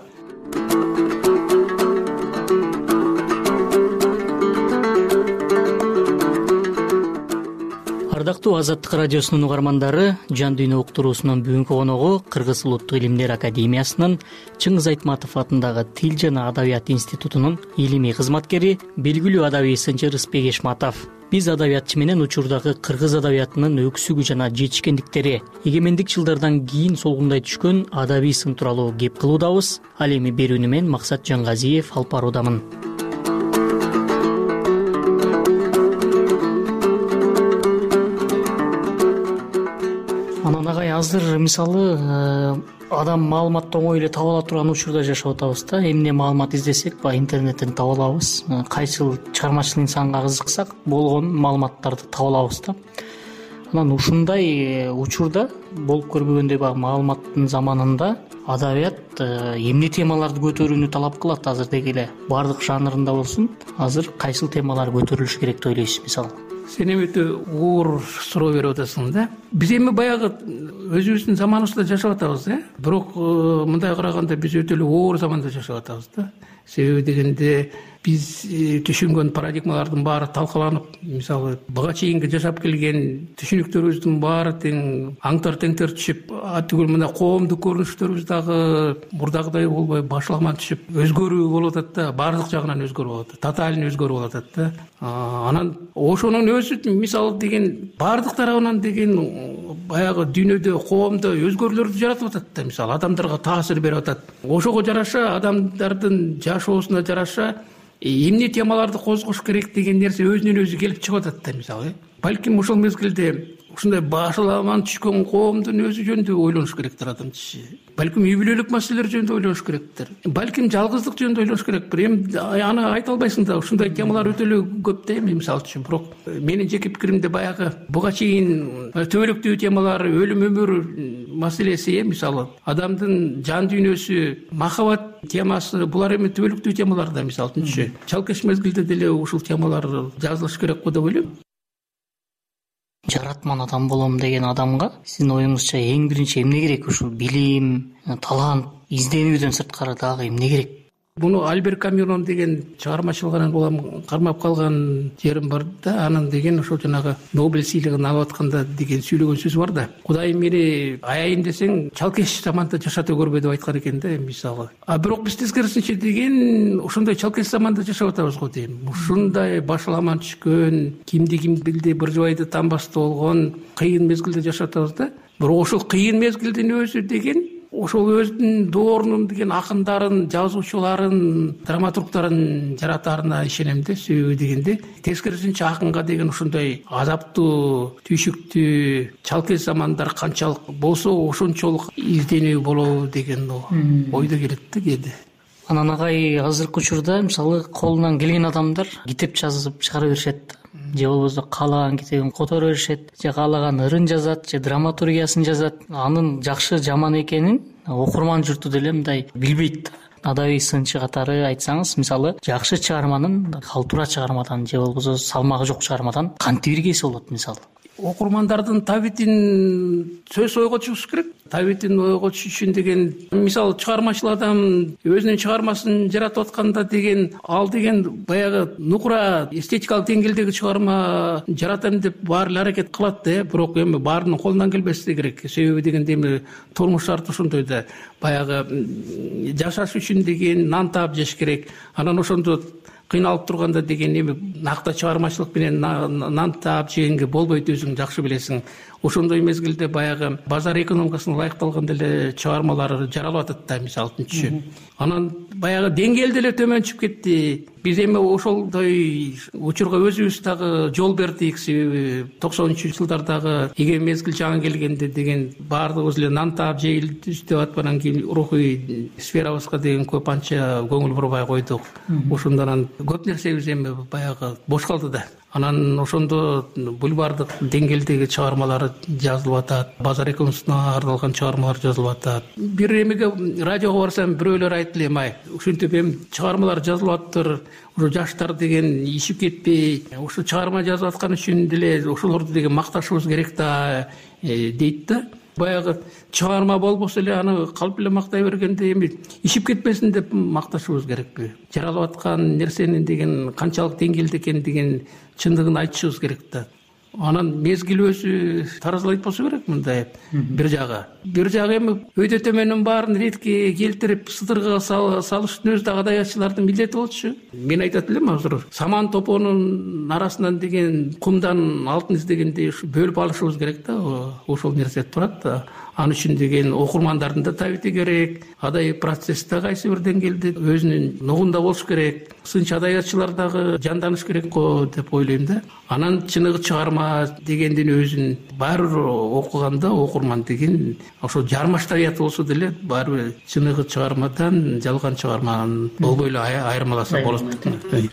Ардактуу Азаттык радиосунун угармандары, Жан дүйнө уктуруусунун бүгүнкү коногу Кыргыз Улуттук илимдер академиясынын Чыңгыз Айтматов атындагы Тил жана Адабият институтунун илимий кызматкери, белгилүү адабий сынчы Рыспек Эшматов. Биз адабиятчы менен учурдагы кыргыз адабиятынын өксүгү жана жетишкендиктери, эгемендик жылдардан кийин солгундай түшкөн адабий сын тууралуу кеп кылуудабыз. Ал эми берүүнү мен Максат Жангазиев алып баруудамын. Азыр мисалы адам маалыматты оңой эле таба ала турган учурда жашап атабыз да. Эмне маалымат издесек интернеттен таба алабыз. Кайсыл чыгармачыл инсанга кызыксак болгон маалыматтарды таба алабыз да. анан ушундай учурда болуп көрбөгөндөй баягы маалыматтын заманында адабият эмне темаларды көтөрүүнү талап кылат? Азырдеги эле баардык жанрында болсун, азыр кайсыл темалар көтөрүлүш керек деп ойлойсуз? Мисалы сен эми өтө оор суроо берип атасың да. Биз эми баягы өзүбүздүн заманыбызда жашап атабыз, бирок мындай караганда биз өтө эле оор заманда жашап атабыз да. Себеби дегенде биз түшүнгөн парадигмалардын баары талкаланып, мисалы буга чейинки жашап келген түшүнүктөрүбүздүн баары тең аңтар теңтер түшүп, түгүл мына коомдук көрүнүштөрүбүз дагы мурдагыдай болбой башламан түшүп, өзгөрүү болуп атат да, баардык жагынан өзгөрүп атат, тотальный өзгөрүп атат да. Анан ошонун өзү мисалы деген баардык тарабынан деген баягы дүйнөдө, коомдо өзгөрүүлөрдү жаратып атат да, мисалы адамдарга таасир берип атат. Ошого жараша адамдардын жашоосуна жараша эмне темаларды козгош керек деген нерсе өзүнөн өзү келип чыгып атат да, мисалы. Балким ошол мезгилде ушундай башаламан түшкөн коомдун өзү жөнүндө ойлонуш керектир адам киши. Балким үй бүлөлүк маселелер жөнүндө ойлонуш керектир. Балким жалгыздык жөнүндө ойлонуш керектир. Эми аны айта албайсың да, ушундай темалар өтө эле көп да эми мисалы үчүн. Бирок менин жеке пикиримде баягы буга чейин төбөлүктүү темалар, өлүм өмүр маселеси, мисалы адамдын жан дүйнөсү, махабат темасы, булар эми төбөлүктүү темалар да, мисалы үчүн. Чалкеш мезгилде деле ушул темалар жазылыш керек го деп ойлойм. Жаратман адам болом деген адамга сиздин оюңузча эң биринчи эмне керек? Ушул билим, талант, изденүүдөн сырткары дагы эмне керек? Буну Альбер Камюнун деген чыгармачылыгынан улам кармап калган жерим бар да. Анын деген ошол жанагы Нобель сыйлыгын алып атканда деген сүйлөгөн сөзү бар да. Кудайым мени аяйын десең чалкеш заманда жашата көрбө деп айткан экен да, мисалы. Бирок биз тескерисинче деген ошондой чалкеш заманда жашап атабыз го дейм. Ушундай башаламан түшкөн, кимди ким билди, бир жубайды танбасты болгон кыйын мезгилде жашап атабыз да. Бирок ошол кыйын мезгилдин өзү деген ошол өзүнүн доорунун деген акындарын, жазуучуларын, драматургдарын жаратаарына ишенем да. Себеби дегенде тескерисинче акынга деген ушундай азаптуу, түйшүктүү чалкеш замандар канчалык болсо ошончолук изденүү болобу деген ойдо келет да кээде. Анан агай азыркы учурда мисалы колунан келген адамдар китеп жазып чыгара беришет, же болбосо каалаган китебин которо беришет, же каалаган ырын жазат, же драматургиясын жазат. Анын жакшы жаман экенин окурман журту деле мындай билбейт. Адабий сынчы катары айтсаңыз, мисалы жакшы чыгарманын халтура чыгармадан же болбосо салмагы жок чыгармадан кантип иргеси болот мисалы? Окурмандардын табитин сөз ойго түшүш керек. Табитин ойго түшүшүн деген мисалы чыгармачыл адам өзүнүн чыгармасын жаратып атканда деген ал деген баягы нукура эстетикалык деңгээлдеги чыгарма жаратам деп баары эле аракет кылат да. Бирок эми баарынын колунан келбеси керек. Себеби дегенде эми турмуш шарты ошондой да. Баягы жашаш үчүн деген нан таап жеш керек. Анан ошондо кыйналып турганда деген эми накта чыгармачылык менен нан таап жегенге болбойт, өзүң жакшы билесиң. Ошондой мезгилде баягы базар экономикасына ылайыкталган деле чыгармалар жаралып атат да, мисалы үчүн. Анан баягы деңгээл деле төмөн түшүп кетти. Биз эми ошолдой учурга өзүбүз дагы жол бердик. Себеби 90-жылдардагы эге мезгил жаңы келгенде деген баардыгыбыз эле нан таап жейбиз деп аткандан кийин рухий сферабызга деген көп анча көңүл бурбай койдук. Ошондон көп нерсебиз эми баягы бош калды да. Анан ошондо бульвардык деңгээлдеги чыгармалар жазылып атат, базар экономикасына арналган чыгармалар жазылып атат. Бир эмеге радиого барсам бирөөлөр айтты эле, май ушинтип эми чыгармалар жазылып атыптыр, ушу жаштар деген ишип кетпей, ушу чыгарма жазып аткан үчүн деле ошолорду деген макташыбыз керек да дейт да. Баягы чыгарма болбосо эле аны калп эле мактай бергенде эми ишип кетпесин деп макташыбыз керекпи? Жаралып аткан нерсенин деген канчалык деңгээлде экенин деген чындыгын айтышыбыз керек да. Анан мезгил өзү таразалайт болсо керек мындай бир жагы эми өйдө төмөнүн баарын ретке келтирип сыдырга салыштын өзү дагы адабиятчылардын милдети болчу. Мен айтат элем азыр саман топонун арасынан деген кумдан алтын издегендей бөлүп алышыбыз керек да. Ошол нерсе турат да. Аны үчүн деген окурмандардын да табити керек, адайы процессте кайсы бир деңгээлде өзүнүн нугунда болуш керек, сынчы адабиятчылар дагы жанданыш керек го деп ойлойм да. Анан чыныгы чыгарма дегендин өзүн баары бир окуганда окурман деген ошо жармаш табияты болсо деле баары бир чыныгы чыгармадан жалган чыгарманы болбой эле айырмаласа болот.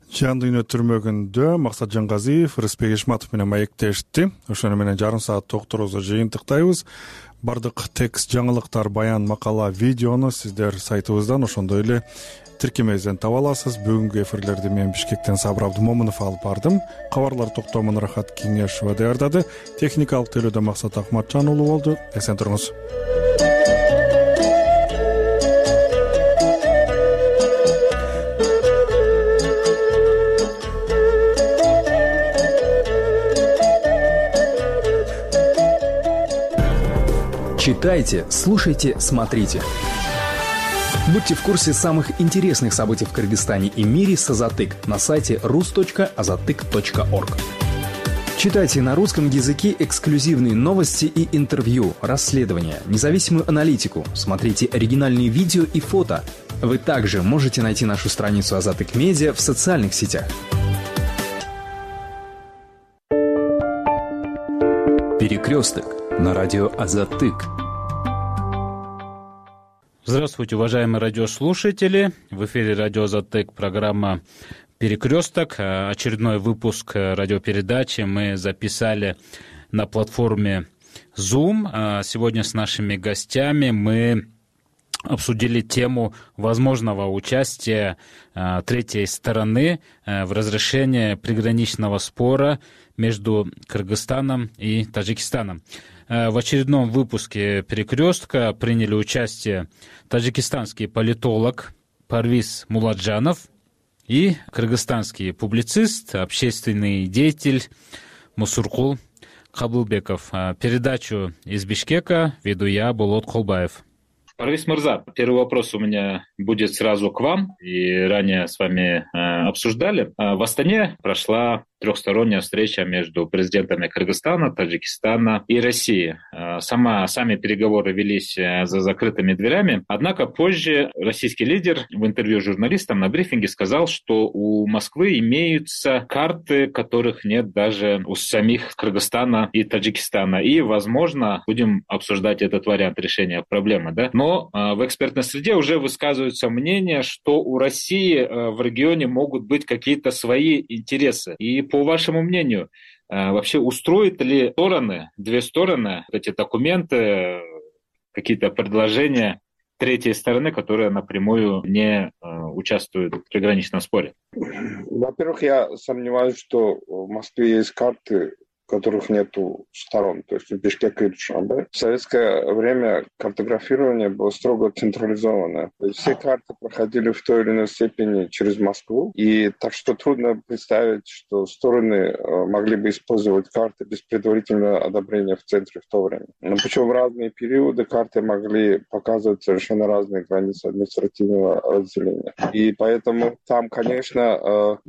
Жан дүйнө түрмөгүндө Максат Жангазиев, Рыспек Ишматов менен маектешти. Ошону менен жарым саат токторубузду жыйынтыктайбыз. Бардык текст, жаңылыктар, баян, макала, видеону сиздер сайтыбыздан, ошондой эле тиркемебизден таба аласыз. Бүгүнкү эфирлерди мен Бишкектен Сабыр Абдымомунов алып бардым. Кабарлар токтомун Рахат Кеңешова даярдады. Техникалык төлөөдө Максат Акматжан уулу болду. Эсен туруңуз. Читайте, слушайте, смотрите. Будьте в курсе самых интересных событий в Кыргызстане и мире с Азатык на сайте rus.azatyk.org. Читайте на русском языке эксклюзивные новости и интервью, расследования, независимую аналитику, смотрите оригинальные видео и фото. Вы также можете найти нашу страницу Азатык Медиа в социальных сетях. Перекресток на радио Азатык. Здравствуйте, уважаемые радиослушатели. В эфире радио Азатык, программа «Перекресток». Очередной выпуск радиопередачи мы записали на платформе Zoom. Сегодня с нашими гостями мы обсудили тему возможного участия третьей стороны в разрешении приграничного спора между Кыргызстаном и Таджикистаном. В очередном выпуске «Перекрестка» приняли участие таджикистанский политолог Парвиз Муладжанов и кыргызстанский публицист, общественный деятель Мусуркул Кабылбеков. Передачу из Бишкека веду я, Болот Колбаев. Парвиз Мырза, первый вопрос у меня будет сразу к вам, и ранее с вами обсуждали. В Астане прошла трехсторонняя встреча между президентами Кыргызстана, Таджикистана и России. Сами переговоры велись за закрытыми дверями, однако позже российский лидер в интервью журналистам на брифинге сказал, что у Москвы имеются карты, которых нет даже у самих Кыргызстана и Таджикистана, и, возможно, будем обсуждать этот вариант решения проблемы, да? Но в экспертной среде уже высказываются мнения, что у России в регионе могут быть какие-то свои интересы. И по вашему мнению, вообще устроит ли две стороны, эти документы, какие-то предложения третьей стороны, которая напрямую не участвует в приграничном споре? Во-первых, я сомневаюсь, что в Москве есть карты, которых нету сторон, то есть в Бишкеке и Душанбе. В советское время картографирование было строго централизованное. То есть все карты проходили в той или иной степени через Москву, и так что трудно представить, что стороны могли бы использовать карты без предварительного одобрения в центре в то время. Но причем в разные периоды карты могли показывать совершенно разные границы административного разделения. И поэтому там, конечно,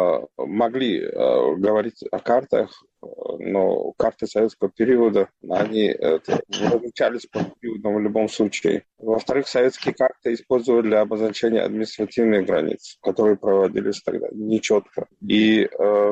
могли говорить о картах, но карты советского периода, они различались по периодам в любом случае. Во-вторых, советские карты использовали для обозначения административных границ, которые проводились тогда нечетко. И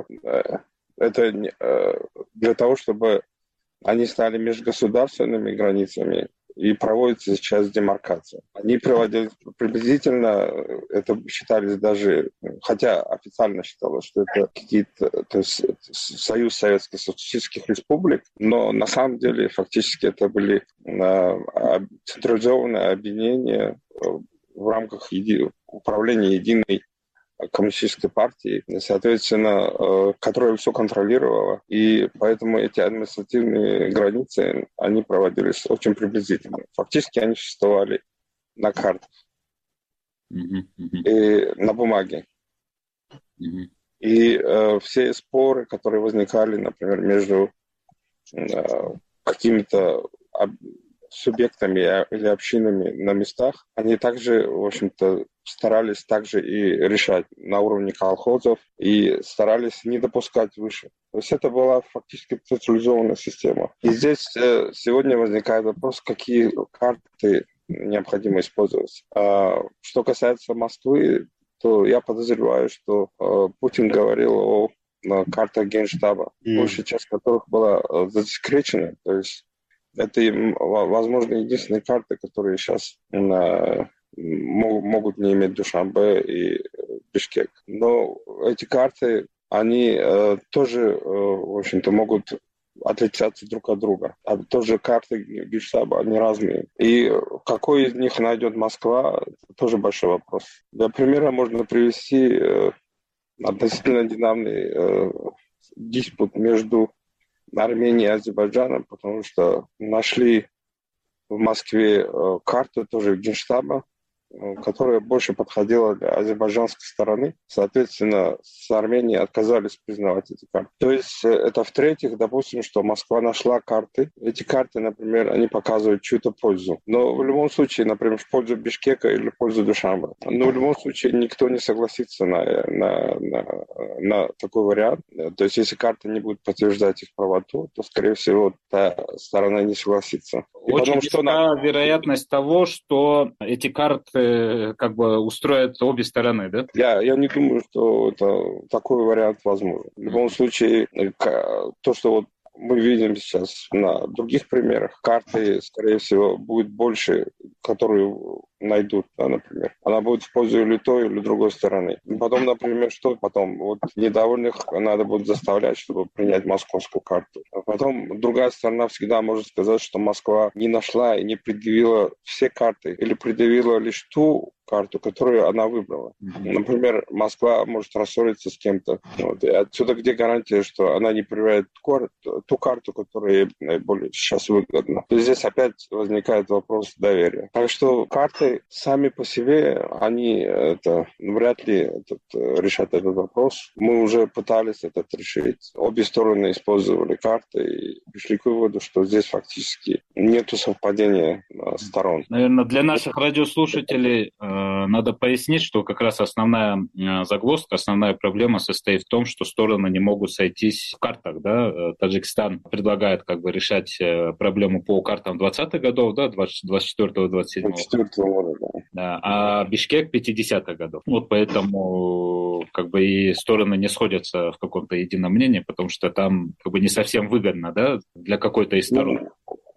это для того, чтобы они стали межгосударственными границами, и проводится сейчас демаркация. Они проводились приблизительно, это считались даже, хотя официально считалось, что это какие-то, то есть Союз Советских Социалистических Республик, но на самом деле фактически это были централизованные объединения в рамках управления единой коммунистической партии, соответственно, которая все контролировала, и поэтому эти административные границы, они проводились очень приблизительно. Фактически они существовали на картах и на бумаге. И все споры, которые возникали, например, между какими-то субъектами или общинами на местах, они также, в общем-то, старались также и решать на уровне колхозов и старались не допускать выше. То есть это была фактически централизованная система. И здесь сегодня возникает вопрос, какие карты необходимо использовать. Что касается Москвы, то я подозреваю, что Путин говорил о картах Генштаба, большая часть которых была засекречена. То есть это, возможно, единственные карты, которые сейчас могут не иметь Душанбе и Бишкек. Но эти карты, они тоже, в общем-то, могут отличаться друг от друга. А тоже карты Генштаба, они разные. И какой из них найдет Москва, это тоже большой вопрос. Для примера можно привести относительно недавний диспут между Арменией и Азербайджаном, потому что нашли в Москве карту тоже Генштаба, которая больше подходила для азербайджанской стороны. Соответственно, с Арменией отказались признавать эти карты. То есть это в-третьих, допустим, что Москва нашла карты. Эти карты, например, они показывают чью-то пользу. Но в любом случае, например, в пользу Бишкека или в пользу Душанбе. Но в любом случае никто не согласится на такой вариант. То есть если карты не будут подтверждать их правоту, то, скорее всего, та сторона не согласится. И очень высока вероятность того, что эти карты как бы устроят обе стороны, да? Я не думаю, что такой вариант возможен. В любом случае, то, что вот мы видим сейчас на других примерах, карты, скорее всего, будет больше, которые найдут, да, например. Она будет в пользу или той, или другой стороны. Потом, например, что потом? Вот недовольных надо будет заставлять, чтобы принять московскую карту. А потом другая сторона всегда может сказать, что Москва не нашла и не предъявила все карты, или предъявила лишь ту карту, которую она выбрала. Например, Москва может рассориться с кем-то. Вот. И отсюда где гарантия, что она не проверяет ту карту, которая ей наиболее сейчас выгодна. То есть здесь опять возникает вопрос доверия. Так что карты сами по себе, они вряд ли решат этот вопрос. Мы уже пытались это решить. Обе стороны использовали карты и пришли к выводу, что здесь фактически нету совпадения сторон. Наверное, для наших радиослушателей надо пояснить, что как раз основная загвоздка, основная проблема состоит в том, что стороны не могут сойтись в картах. Да? Таджикистан предлагает как бы решать проблему по картам 20-х годов, да, 24-го, 27-го. Да, а Бишкек 50-х годов. Вот поэтому как бы и стороны не сходятся в каком-то едином мнении, потому что там как бы не совсем выгодно, да, для какой-то из сторон.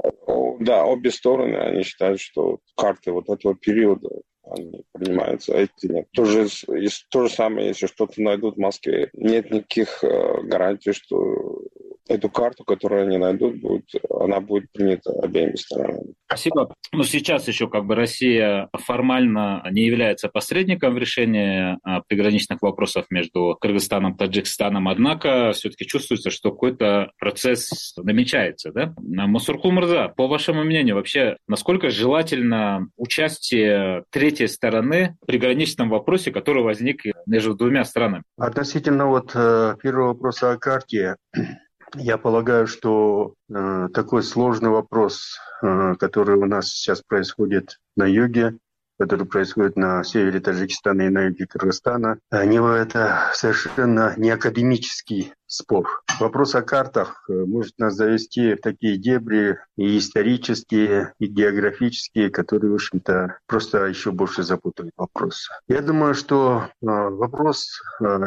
Да, обе стороны, они считают, что карты вот этого периода они принимаются, а эти нет. То же самое, если что-то найдут в Москве, нет никаких гарантий, что эту карту, которую они найдут, она будет принята обеими сторонами. Спасибо. Но сейчас еще как бы Россия формально не является посредником в решении приграничных вопросов между Кыргызстаном и Таджикистаном, однако все-таки чувствуется, что какой-то процесс намечается. Да? Мусуркул Мырза, по вашему мнению, вообще, насколько желательно участие третьей стороны в приграничном вопросе, который возник между двумя странами? Относительно первого вопроса о карте, я полагаю, что такой сложный вопрос, который у нас сейчас происходит на юге, который происходит на севере Таджикистана и на юге Кыргызстана, это совершенно не академический спор. Вопрос о картах может нас завести в такие дебри и исторические, и географические, которые, в общем-то, просто еще больше запутают вопрос. Я думаю, что вопрос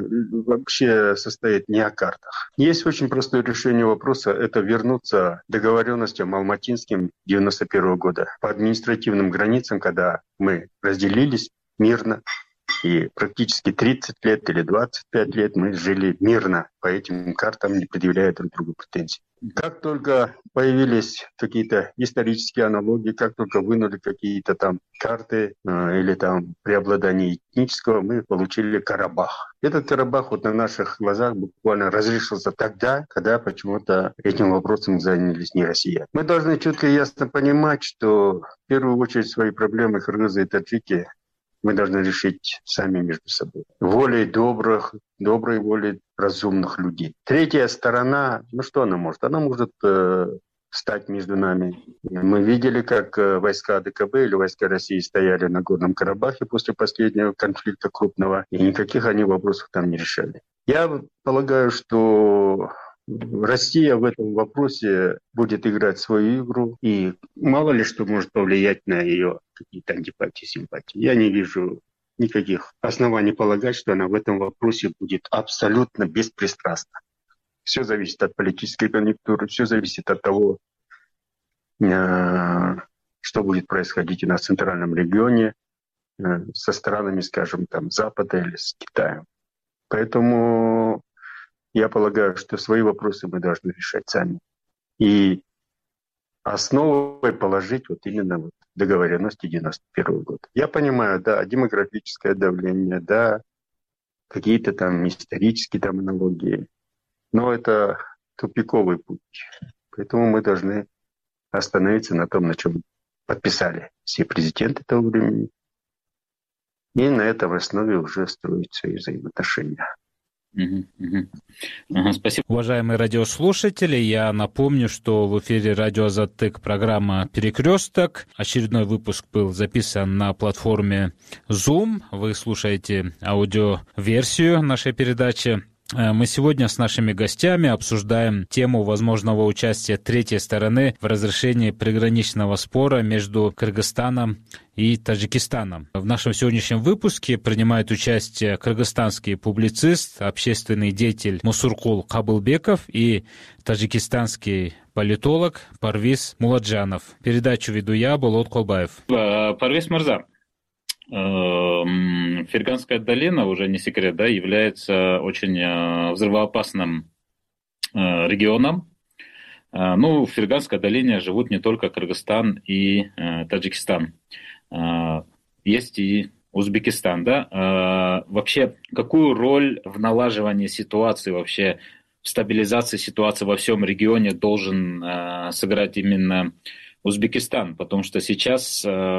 вообще состоит не о картах. Есть очень простое решение вопроса – это вернуться к договоренностям алматинским 1991 года по административным границам, когда мы разделились мирно, и практически 30 лет или 25 лет мы жили мирно по этим картам, не предъявляя друг другу претензий. Как только появились какие-то исторические аналогии, как только вынули какие-то там карты или там преобладание этнического, мы получили Карабах. Этот Карабах вот на наших глазах буквально разрешился тогда, когда почему-то этим вопросом занялись не Россия. Мы должны четко и ясно понимать, что в первую очередь свои проблемы кыргызы и таджики мы должны решить сами между собой. Волей доброй волей разумных людей. Третья сторона, что она может? Она может встать между нами. Мы видели, как войска ДКБ или войска России стояли на Горном Карабахе после последнего конфликта крупного, и никаких они вопросов там не решали. Я полагаю, что Россия в этом вопросе будет играть свою игру, и мало ли что может повлиять на ее какие-то антипатии, симпатии. Я не вижу никаких оснований полагать, что она в этом вопросе будет абсолютно беспристрастна. Все зависит от политической конъюнктуры, все зависит от того, что будет происходить у нас в Центральном регионе, со странами, скажем, там, Запада или с Китаем. Поэтому я полагаю, что свои вопросы мы должны решать сами. И основой положить вот именно вот договоренности 91 года. Я понимаю, да, демографическое давление, да, какие-то там исторические там аналогии, но это тупиковый путь. Поэтому мы должны остановиться на том, на чем подписали все президенты того времени, и на этом основе уже строить свои взаимоотношения. Спасибо. Уважаемые радиослушатели, я напомню, что в эфире радио Азаттык программа «Перекресток». Очередной выпуск был записан на платформе Zoom. Вы слушаете аудиоверсию нашей передачи. Мы сегодня с нашими гостями обсуждаем тему возможного участия третьей стороны в разрешении приграничного спора между Кыргызстаном и Таджикистаном. В нашем сегодняшнем выпуске принимает участие кыргызстанский публицист, общественный деятель Мусуркул Кабылбеков и таджикистанский политолог Парвиз Муладжанов. Передачу веду я, Болот Колбаев. Парвиз Мырза, Ферганская долина, уже не секрет, да, является очень взрывоопасным регионом. В Ферганской долине живут не только Кыргызстан и Таджикистан. Есть и Узбекистан, да. Вообще, какую роль в налаживании ситуации, вообще в стабилизации ситуации во всем регионе должен сыграть именно Узбекистан, потому что сейчас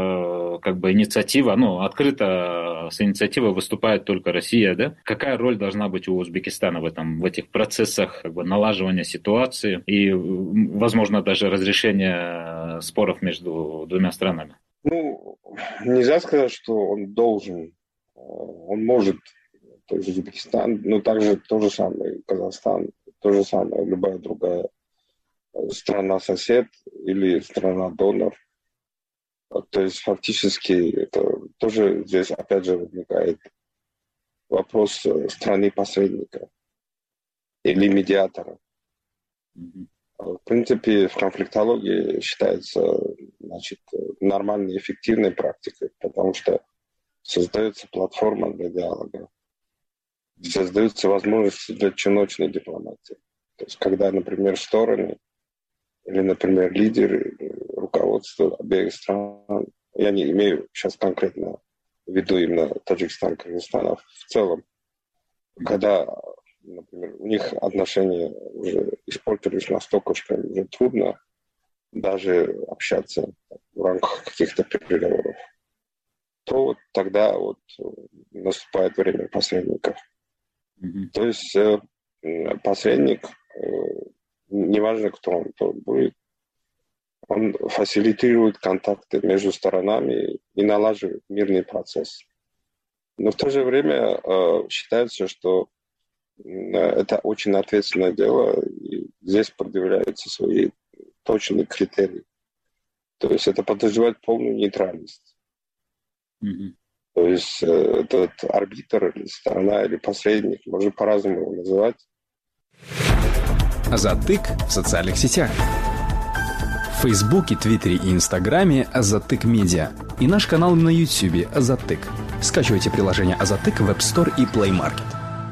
инициатива, открыто с инициативой выступает только Россия, да? Какая роль должна быть у Узбекистана в этих процессах налаживания ситуации и, возможно, даже разрешения споров между двумя странами? Нельзя сказать, что он должен, он может, то есть Узбекистан, но также то же самое Казахстан, то же самое любая другая страна-сосед или страна-донор. То есть фактически это тоже здесь опять же возникает вопрос страны-посредника или медиатора. В принципе, в конфликтологии считается нормальной, эффективной практикой, потому что создается платформа для диалога, создаются возможности для чиночной дипломатии. То есть когда, например, стороны или, например, лидеры, руководство обеих стран, я не имею сейчас конкретно в виду именно Таджикистан, Кыргызстан, а в целом, когда, например, у них отношения уже испортились настолько, что им уже трудно даже общаться в рамках каких-то переговоров, то тогда наступает время посредников. То есть посредник, неважно, кто он будет, он фасилитирует контакты между сторонами и налаживает мирный процесс. Но в то же время считается, что это очень ответственное дело, и здесь предъявляются свои точные критерии. То есть это подразумевает полную нейтральность. То есть этот арбитр, или сторона, или посредник, можно по-разному его называть. Азаттык в социальных сетях. В Фейсбуке, Твиттере и Инстаграме Азаттык Медиа. И наш канал на Ютьюбе Азаттык. Скачивайте приложение Азаттык в App Store и Play Market.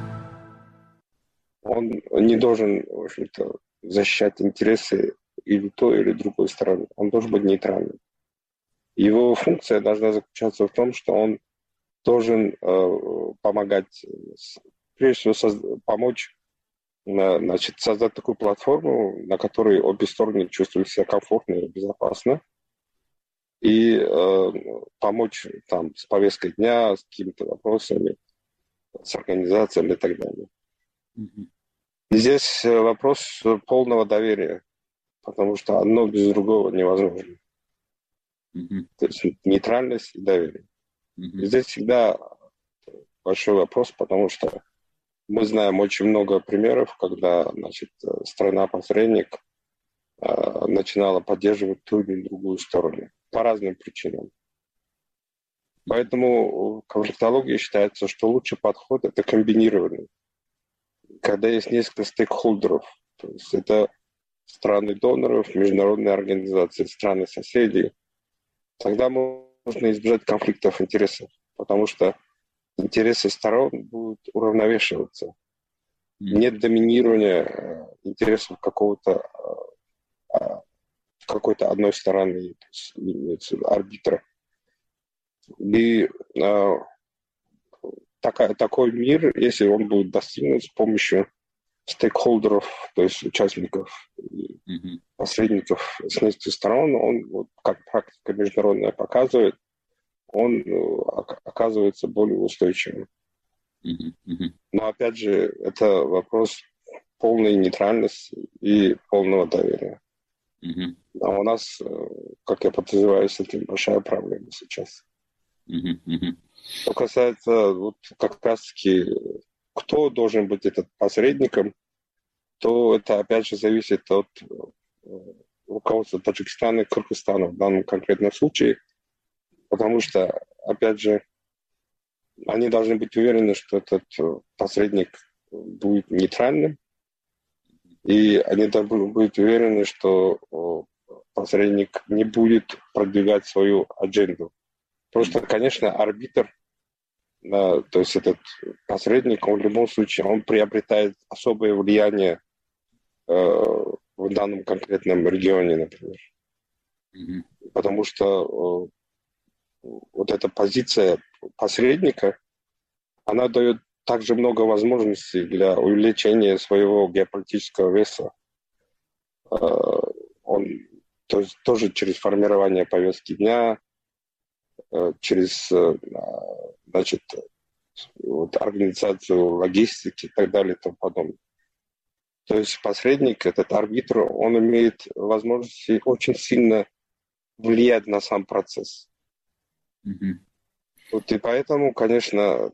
Он не должен, в общем-то, защищать интересы или той, или другой стороны. Он должен быть нейтральным. Его функция должна заключаться в том, что он должен помогать, прежде всего, помочь создать такую платформу, на которой обе стороны чувствуют себя комфортно и безопасно, и помочь там с повесткой дня, с какими-то вопросами, с организациями и так далее. И здесь вопрос полного доверия, потому что одно без другого невозможно. То есть нейтральность и доверие. И здесь всегда большой вопрос, потому что мы знаем очень много примеров, когда страна-посредник начинала поддерживать ту или другую сторону по разным причинам. Поэтому в конфликтологии считается, что лучший подход – это комбинированный. Когда есть несколько стейкхолдеров, то есть это страны-доноров, международные организации, страны-соседи, тогда мы можно избежать конфликтов интересов, потому что интересы сторон будут уравновешиваться. Нет доминирования интересов какой-то одной стороны, арбитра. И такой мир, если он будет достигнут с помощью стейкхолдеров, то есть участников, посредников с нескольких сторон, он, вот, как практика международная показывает, он оказывается более устойчивым. Но опять же, это вопрос полной нейтральности и полного доверия. А у нас, как я подозреваю, с этим большая проблема сейчас. Что касается вот как раз-таки, кто должен быть этот посредником, то это опять же зависит от руководства Таджикистана и Кыргызстана в данном конкретном случае, потому что, опять же, они должны быть уверены, что этот посредник будет нейтральным, и они должны быть уверены, что посредник не будет продвигать свою адженду. Просто, конечно, арбитр, то есть этот посредник, он в любом случае, он приобретает особое влияние в данном конкретном регионе, например. Потому что вот эта позиция посредника, она дает также много возможностей для увеличения своего геополитического веса. Он то есть, тоже через формирование повестки дня, через организацию логистики и так далее и тому подобное. То есть посредник, этот арбитр, он имеет возможность очень сильно влиять на сам процесс. Вот и поэтому, конечно,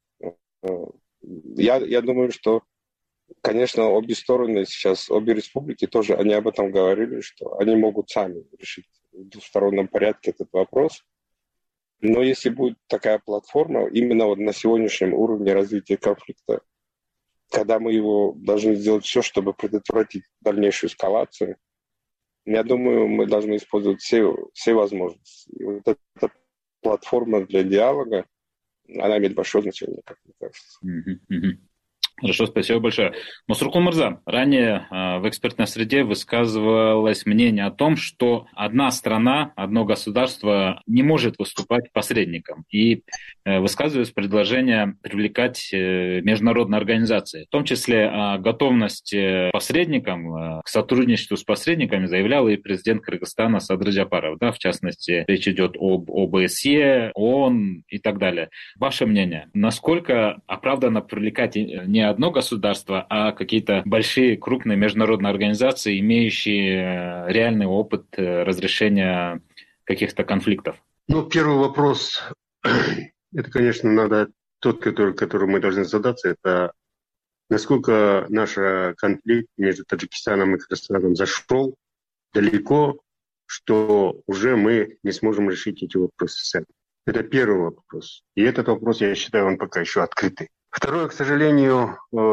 я думаю, что, конечно, обе стороны сейчас, обе республики тоже, они об этом говорили, что они могут сами решить в двустороннем порядке этот вопрос. Но если будет такая платформа, именно вот на сегодняшнем уровне развития конфликта, когда мы его должны сделать все, чтобы предотвратить дальнейшую эскалацию, я думаю, мы должны использовать все возможности. И вот эта платформа для диалога, она имеет большое значение, как мне кажется. Хорошо, спасибо большое. Мусрукул Мырза, ранее в экспертной среде высказывалось мнение о том, что одна страна, одно государство не может выступать посредником. И высказывалось предложение привлекать международные организации. В том числе готовность посредникам, к сотрудничеству с посредниками заявлял и президент Кыргызстана Садыр Жапаров. Да, в частности, речь идет об ОБСЕ, ООН и так далее. Ваше мнение, насколько оправданно привлекать не одно государство, а какие-то большие, крупные международные организации, имеющие реальный опыт разрешения каких-то конфликтов? Первый вопрос, это, конечно, надо тот, который мы должны задаться, это насколько наш конфликт между Таджикистаном и Кыргызстаном зашел далеко, что уже мы не сможем решить эти вопросы сами. Это первый вопрос. И этот вопрос, я считаю, он пока еще открытый. Второе, к сожалению,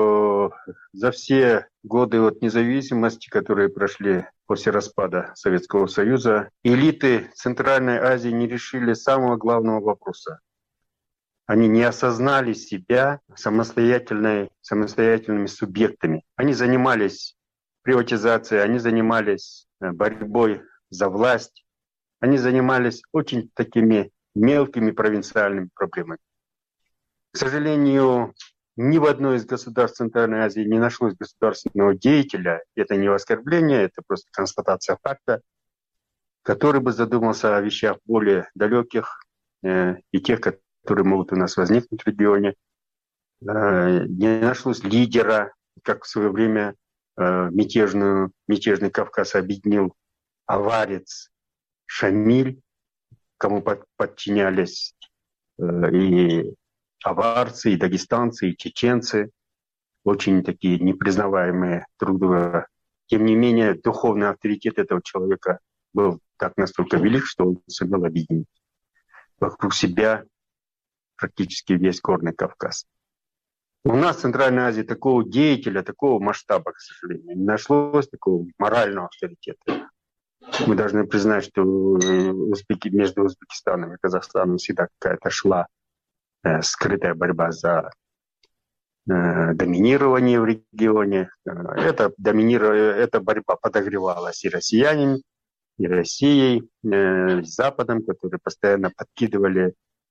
за все годы от независимости, которые прошли после распада Советского Союза, элиты Центральной Азии не решили самого главного вопроса. Они не осознали себя самостоятельными субъектами. Они занимались приватизацией, они занимались борьбой за власть, они занимались очень такими мелкими провинциальными проблемами. К сожалению, ни в одной из государств Центральной Азии не нашлось государственного деятеля, это не оскорбление, это просто констатация факта, который бы задумался о вещах более далеких и тех, которые могут у нас возникнуть в регионе. Не нашлось лидера, как в свое время мятежный Кавказ объединил аварец Шамиль, кому подчинялись и аварцы, и дагестанцы, и чеченцы, очень такие непризнаваемые друг друга. Тем не менее, духовный авторитет этого человека был настолько велик, что он сумел объединить вокруг себя практически весь Горный Кавказ. У нас в Центральной Азии такого деятеля, такого масштаба, к сожалению, не нашлось, такого морального авторитета. Мы должны признать, что между Узбекистаном и Казахстаном всегда какая-то шла скрытая борьба за доминирование в регионе. Эта борьба подогревалась и россиянами, и Россией, и Западом, которые постоянно подкидывали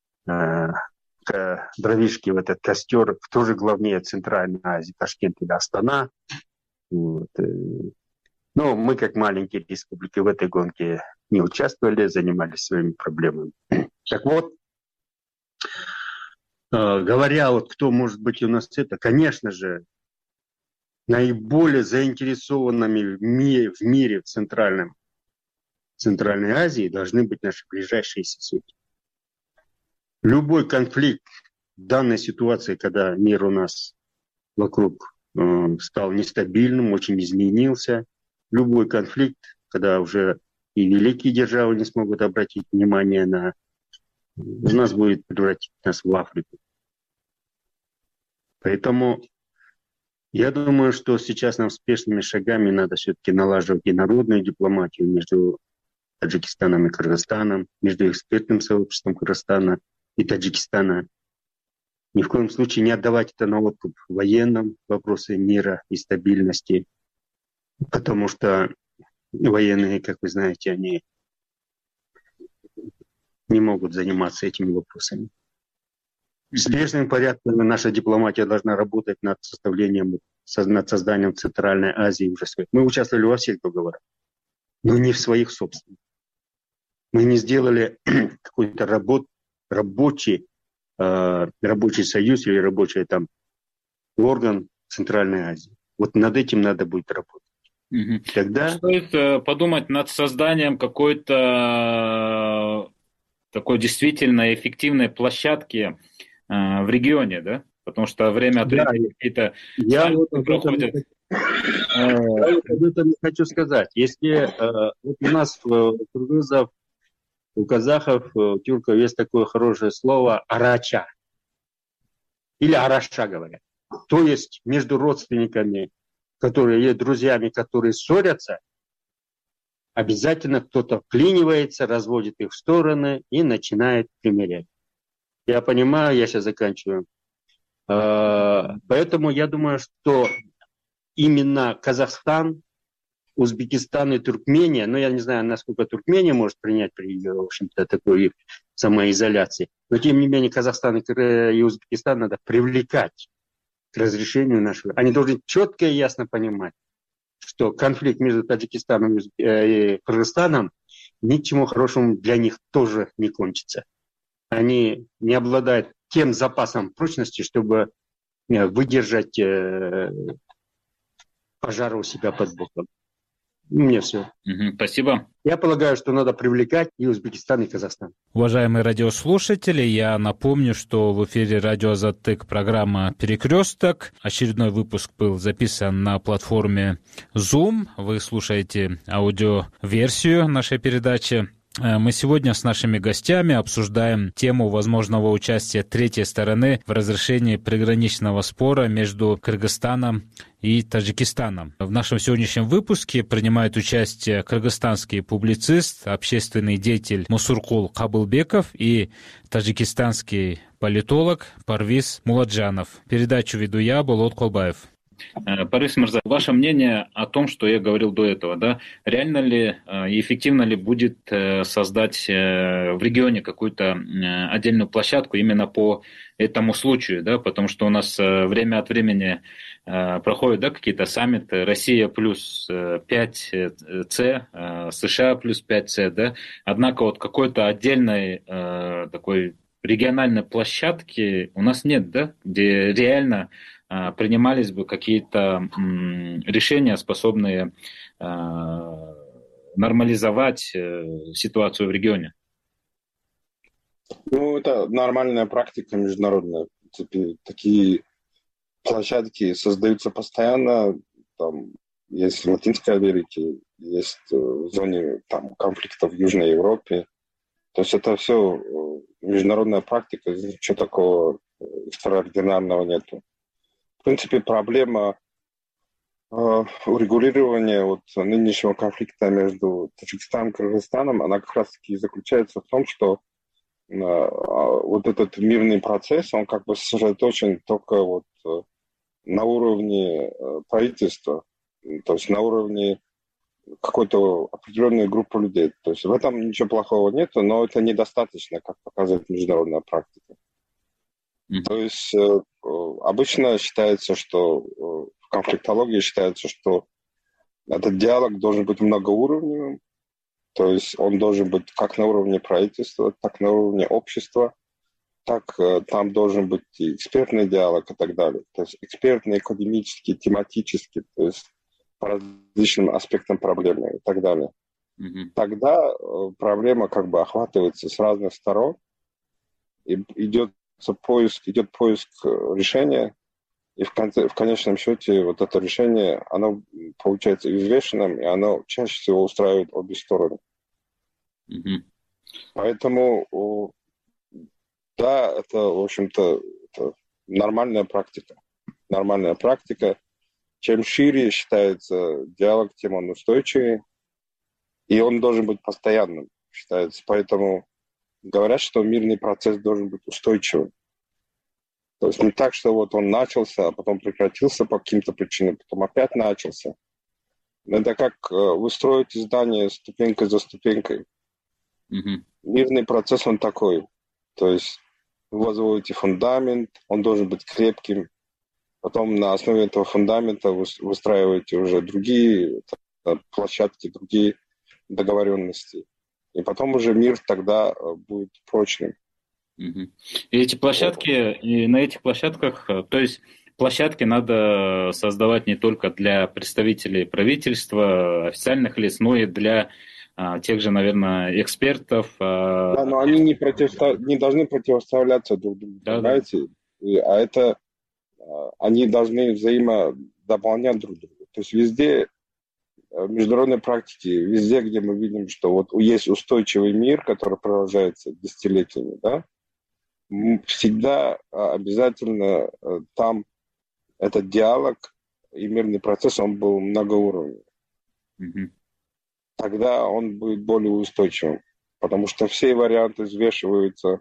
дровишки в этот костер, кто же главнее Центральной Азии, Ташкент или Астана. Вот. Но мы, как маленькие республики, в этой гонке не участвовали, занимались своими проблемами. Так вот, говоря, вот кто может быть у нас это, конечно же, наиболее заинтересованными в мире в Центральной Азии должны быть наши ближайшие соседи. Любой конфликт в данной ситуации, когда мир у нас вокруг стал нестабильным, очень изменился, любой конфликт, когда уже и великие державы не смогут обратить внимание на нас, будет превратить нас в Африку. Поэтому я думаю, что сейчас нам спешными шагами надо все-таки налаживать и народную дипломатию между Таджикистаном и Кыргызстаном, между экспертным сообществом Кыргызстана и Таджикистана. Ни в коем случае не отдавать это на откуп военным вопросы мира и стабильности, потому что военные, как вы знаете, они не могут заниматься этими вопросами. В спешном порядке наша дипломатия должна работать над созданием Центральной Азии уже. Мы участвовали во всех договорах, но не в своих собственных. Мы не сделали какой-то рабочий союз или рабочий орган Центральной Азии. Вот над этим надо будет работать. Тогда... Стоит подумать над созданием какой-то такой действительно эффективной площадки в регионе, да? Потому что время от времени какие-то проходят. Я об этом хочу сказать. Если вот у нас у кыргызов, у казахов, у тюрков есть такое хорошее слово «арача». Или «араша» говорят. То есть между родственниками, друзьями, которые ссорятся, обязательно кто-то вклинивается, разводит их в стороны и начинает примирять. Я понимаю, я сейчас заканчиваю. Поэтому я думаю, что именно Казахстан, Узбекистан и Туркмения, я не знаю, насколько Туркмения может принять при, в общем-то, такой самоизоляции, но тем не менее Казахстан и Узбекистан надо привлекать к разрешению нашего. Они должны четко и ясно понимать, что конфликт между Таджикистаном и Кыргызстаном ни к чему хорошему для них тоже не кончится. Они не обладают тем запасом прочности, чтобы выдержать пожар у себя под боком. У меня все. Спасибо. Я полагаю, что надо привлекать и Узбекистан, и Казахстан. Уважаемые радиослушатели, я напомню, что в эфире радио «Азаттык» программа «Перекресток». Очередной выпуск был записан на платформе Zoom. Вы слушаете аудиоверсию нашей передачи. Мы сегодня с нашими гостями обсуждаем тему возможного участия третьей стороны в разрешении приграничного спора между Кыргызстаном и Таджикистаном. В нашем сегодняшнем выпуске принимает участие кыргызстанский публицист, общественный деятель Мусуркул Кабылбеков и таджикистанский политолог Парвиз Муладжанов. Передачу веду я, Болот Колбаев. Парвиз Мирза, ваше мнение о том, что я говорил до этого, да? Реально ли и эффективно ли будет создать в регионе какую-то отдельную площадку именно по этому случаю, да? Потому что у нас время от времени проходят, да, какие-то саммиты, Россия плюс 5С, США плюс 5С, да? Однако вот какой-то отдельной такой региональной площадки у нас нет, да? Где реально принимались бы какие-то решения, способные нормализовать ситуацию в регионе? Это нормальная практика международная. В принципе, такие площадки создаются постоянно. Там есть в Латинской Америке, есть в зоне конфликтов в Южной Европе. То есть это все международная практика, ничего такого экстраординарного нету. В принципе, проблема урегулирование вот нынешнего конфликта между Таджикистаном и Кыргызстаном, она как раз-таки заключается в том, что вот этот мирный процесс, он как бы сосредоточен только вот на уровне правительства, то есть на уровне какой-то определенной группы людей. То есть в этом ничего плохого нет, но это недостаточно, как показывает международная практика. То есть обычно считается, что в конфликтологии считается, что этот диалог должен быть многоуровневым, то есть он должен быть как на уровне правительства, так на уровне общества, так там должен быть и экспертный диалог и так далее. То есть экспертный, академический, тематический, то есть по различным аспектам проблемы и так далее. Тогда проблема как бы охватывается с разных сторон, и идет поиск решения, и в конечном счете вот это решение, оно получается взвешенным, и оно чаще всего устраивает обе стороны. Поэтому, да, это, в общем-то, это нормальная практика. Нормальная практика. Чем шире считается диалог, тем он устойчивее, и он должен быть постоянным, считается. Поэтому говорят, что мирный процесс должен быть устойчивым. То есть не так, что вот он начался, а потом прекратился по каким-то причинам, потом опять начался. Это как вы строите здание ступенькой за ступенькой. Мирный процесс, он такой. То есть вы возводите фундамент, он должен быть крепким. Потом на основе этого фундамента вы выстраиваете уже другие площадки, другие договоренности. И потом уже мир тогда будет прочным. И эти площадки, и на этих площадках, то есть площадки надо создавать не только для представителей правительства, официальных лиц, но и для тех же, наверное, экспертов. Да, но они не должны противоставляться друг другу, понимаете? А это они должны взаимодополнять друг друга. То есть везде, в международной практике, везде, где мы видим, что вот есть устойчивый мир, который продолжается десятилетиями, да, всегда обязательно там этот диалог и мирный процесс, он был многоуровневый. Тогда он будет более устойчивым, потому что все варианты взвешиваются,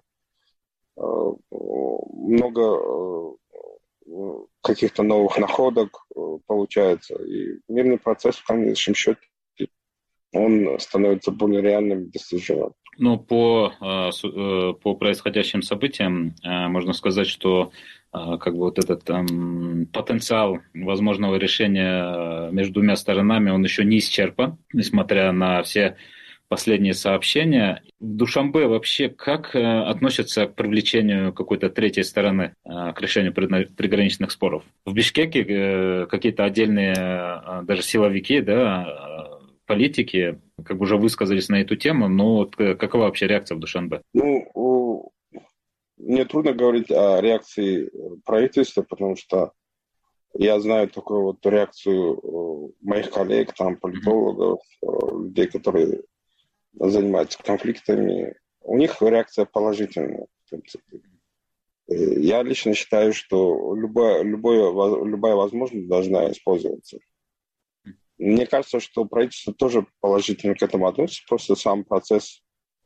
много каких-то новых находок получается, и мирный процесс в конечном счете он становится более реальным и достижимым. Ну, по происходящим событиям можно сказать, что как бы вот этот потенциал возможного решения между двумя сторонами, он еще не исчерпан, несмотря на все последние сообщения. В Душанбе вообще как относятся к привлечению какой-то третьей стороны к решению приграничных споров? В Бишкеке какие-то отдельные даже силовики, да, политики как бы уже высказались на эту тему, но вот какова вообще реакция в Душанбе? Ну, мне трудно говорить о реакции правительства, потому что я знаю такую вот реакцию моих коллег, там, политологов, людей, которые занимаются конфликтами. У них реакция положительная, в принципе. Я лично считаю, что любая возможность должна использоваться. Мне кажется, что правительство тоже положительно к этому относится, просто сам процесс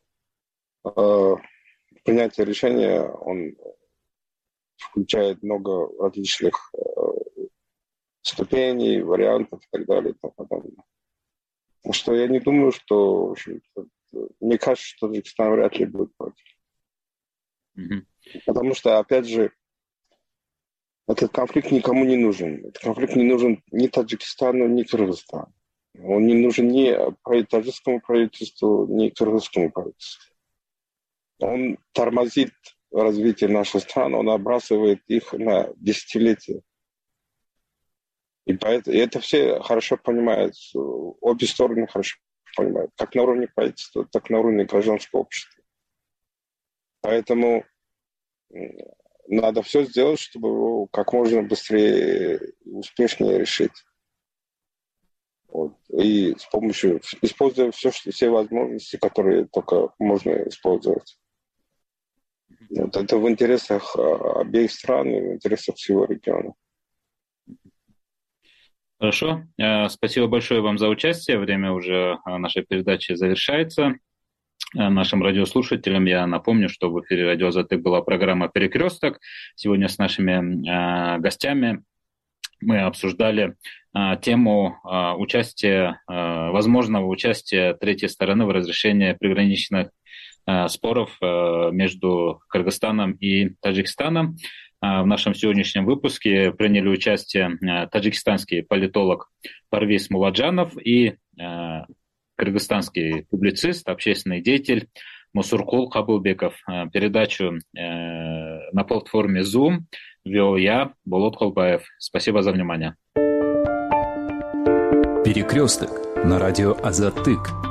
принятия решения, он включает много различных ступеней, вариантов и так далее. И тому подобное. Что я не думаю, что, в общем-то, мне кажется, что Таджикистан вряд ли будет против. Потому что, опять же, этот конфликт никому не нужен. Этот конфликт не нужен ни Таджикистану, ни Кыргызстану. Он не нужен ни таджикскому правительству, ни кыргызскому правительству. Он тормозит развитие нашей страны, он отбрасывает их на десятилетия. И это все хорошо понимают, обе стороны хорошо понимают, как на уровне правительства, так и на уровне гражданского общества. Поэтому надо все сделать, чтобы его как можно быстрее и успешнее решить. Вот. И используя все возможности, которые только можно использовать. Вот. Это в интересах обеих стран и в интересах всего региона. Хорошо. Спасибо большое вам за участие. Время уже нашей передачи завершается. Нашим радиослушателям я напомню, что в эфире радио «Азатык» была программа «Перекресток». Сегодня с нашими гостями мы обсуждали тему участия, возможного участия третьей стороны в разрешении приграничных споров между Кыргызстаном и Таджикистаном. В нашем сегодняшнем выпуске приняли участие таджикистанский политолог Парвиз Муладжанов и кыргызстанский публицист, общественный деятель Мусуркул Кабылбеков. Передачу на платформе Zoom вел я, Болот Колбаев. Спасибо за внимание. Перекресток на радио «Азатык».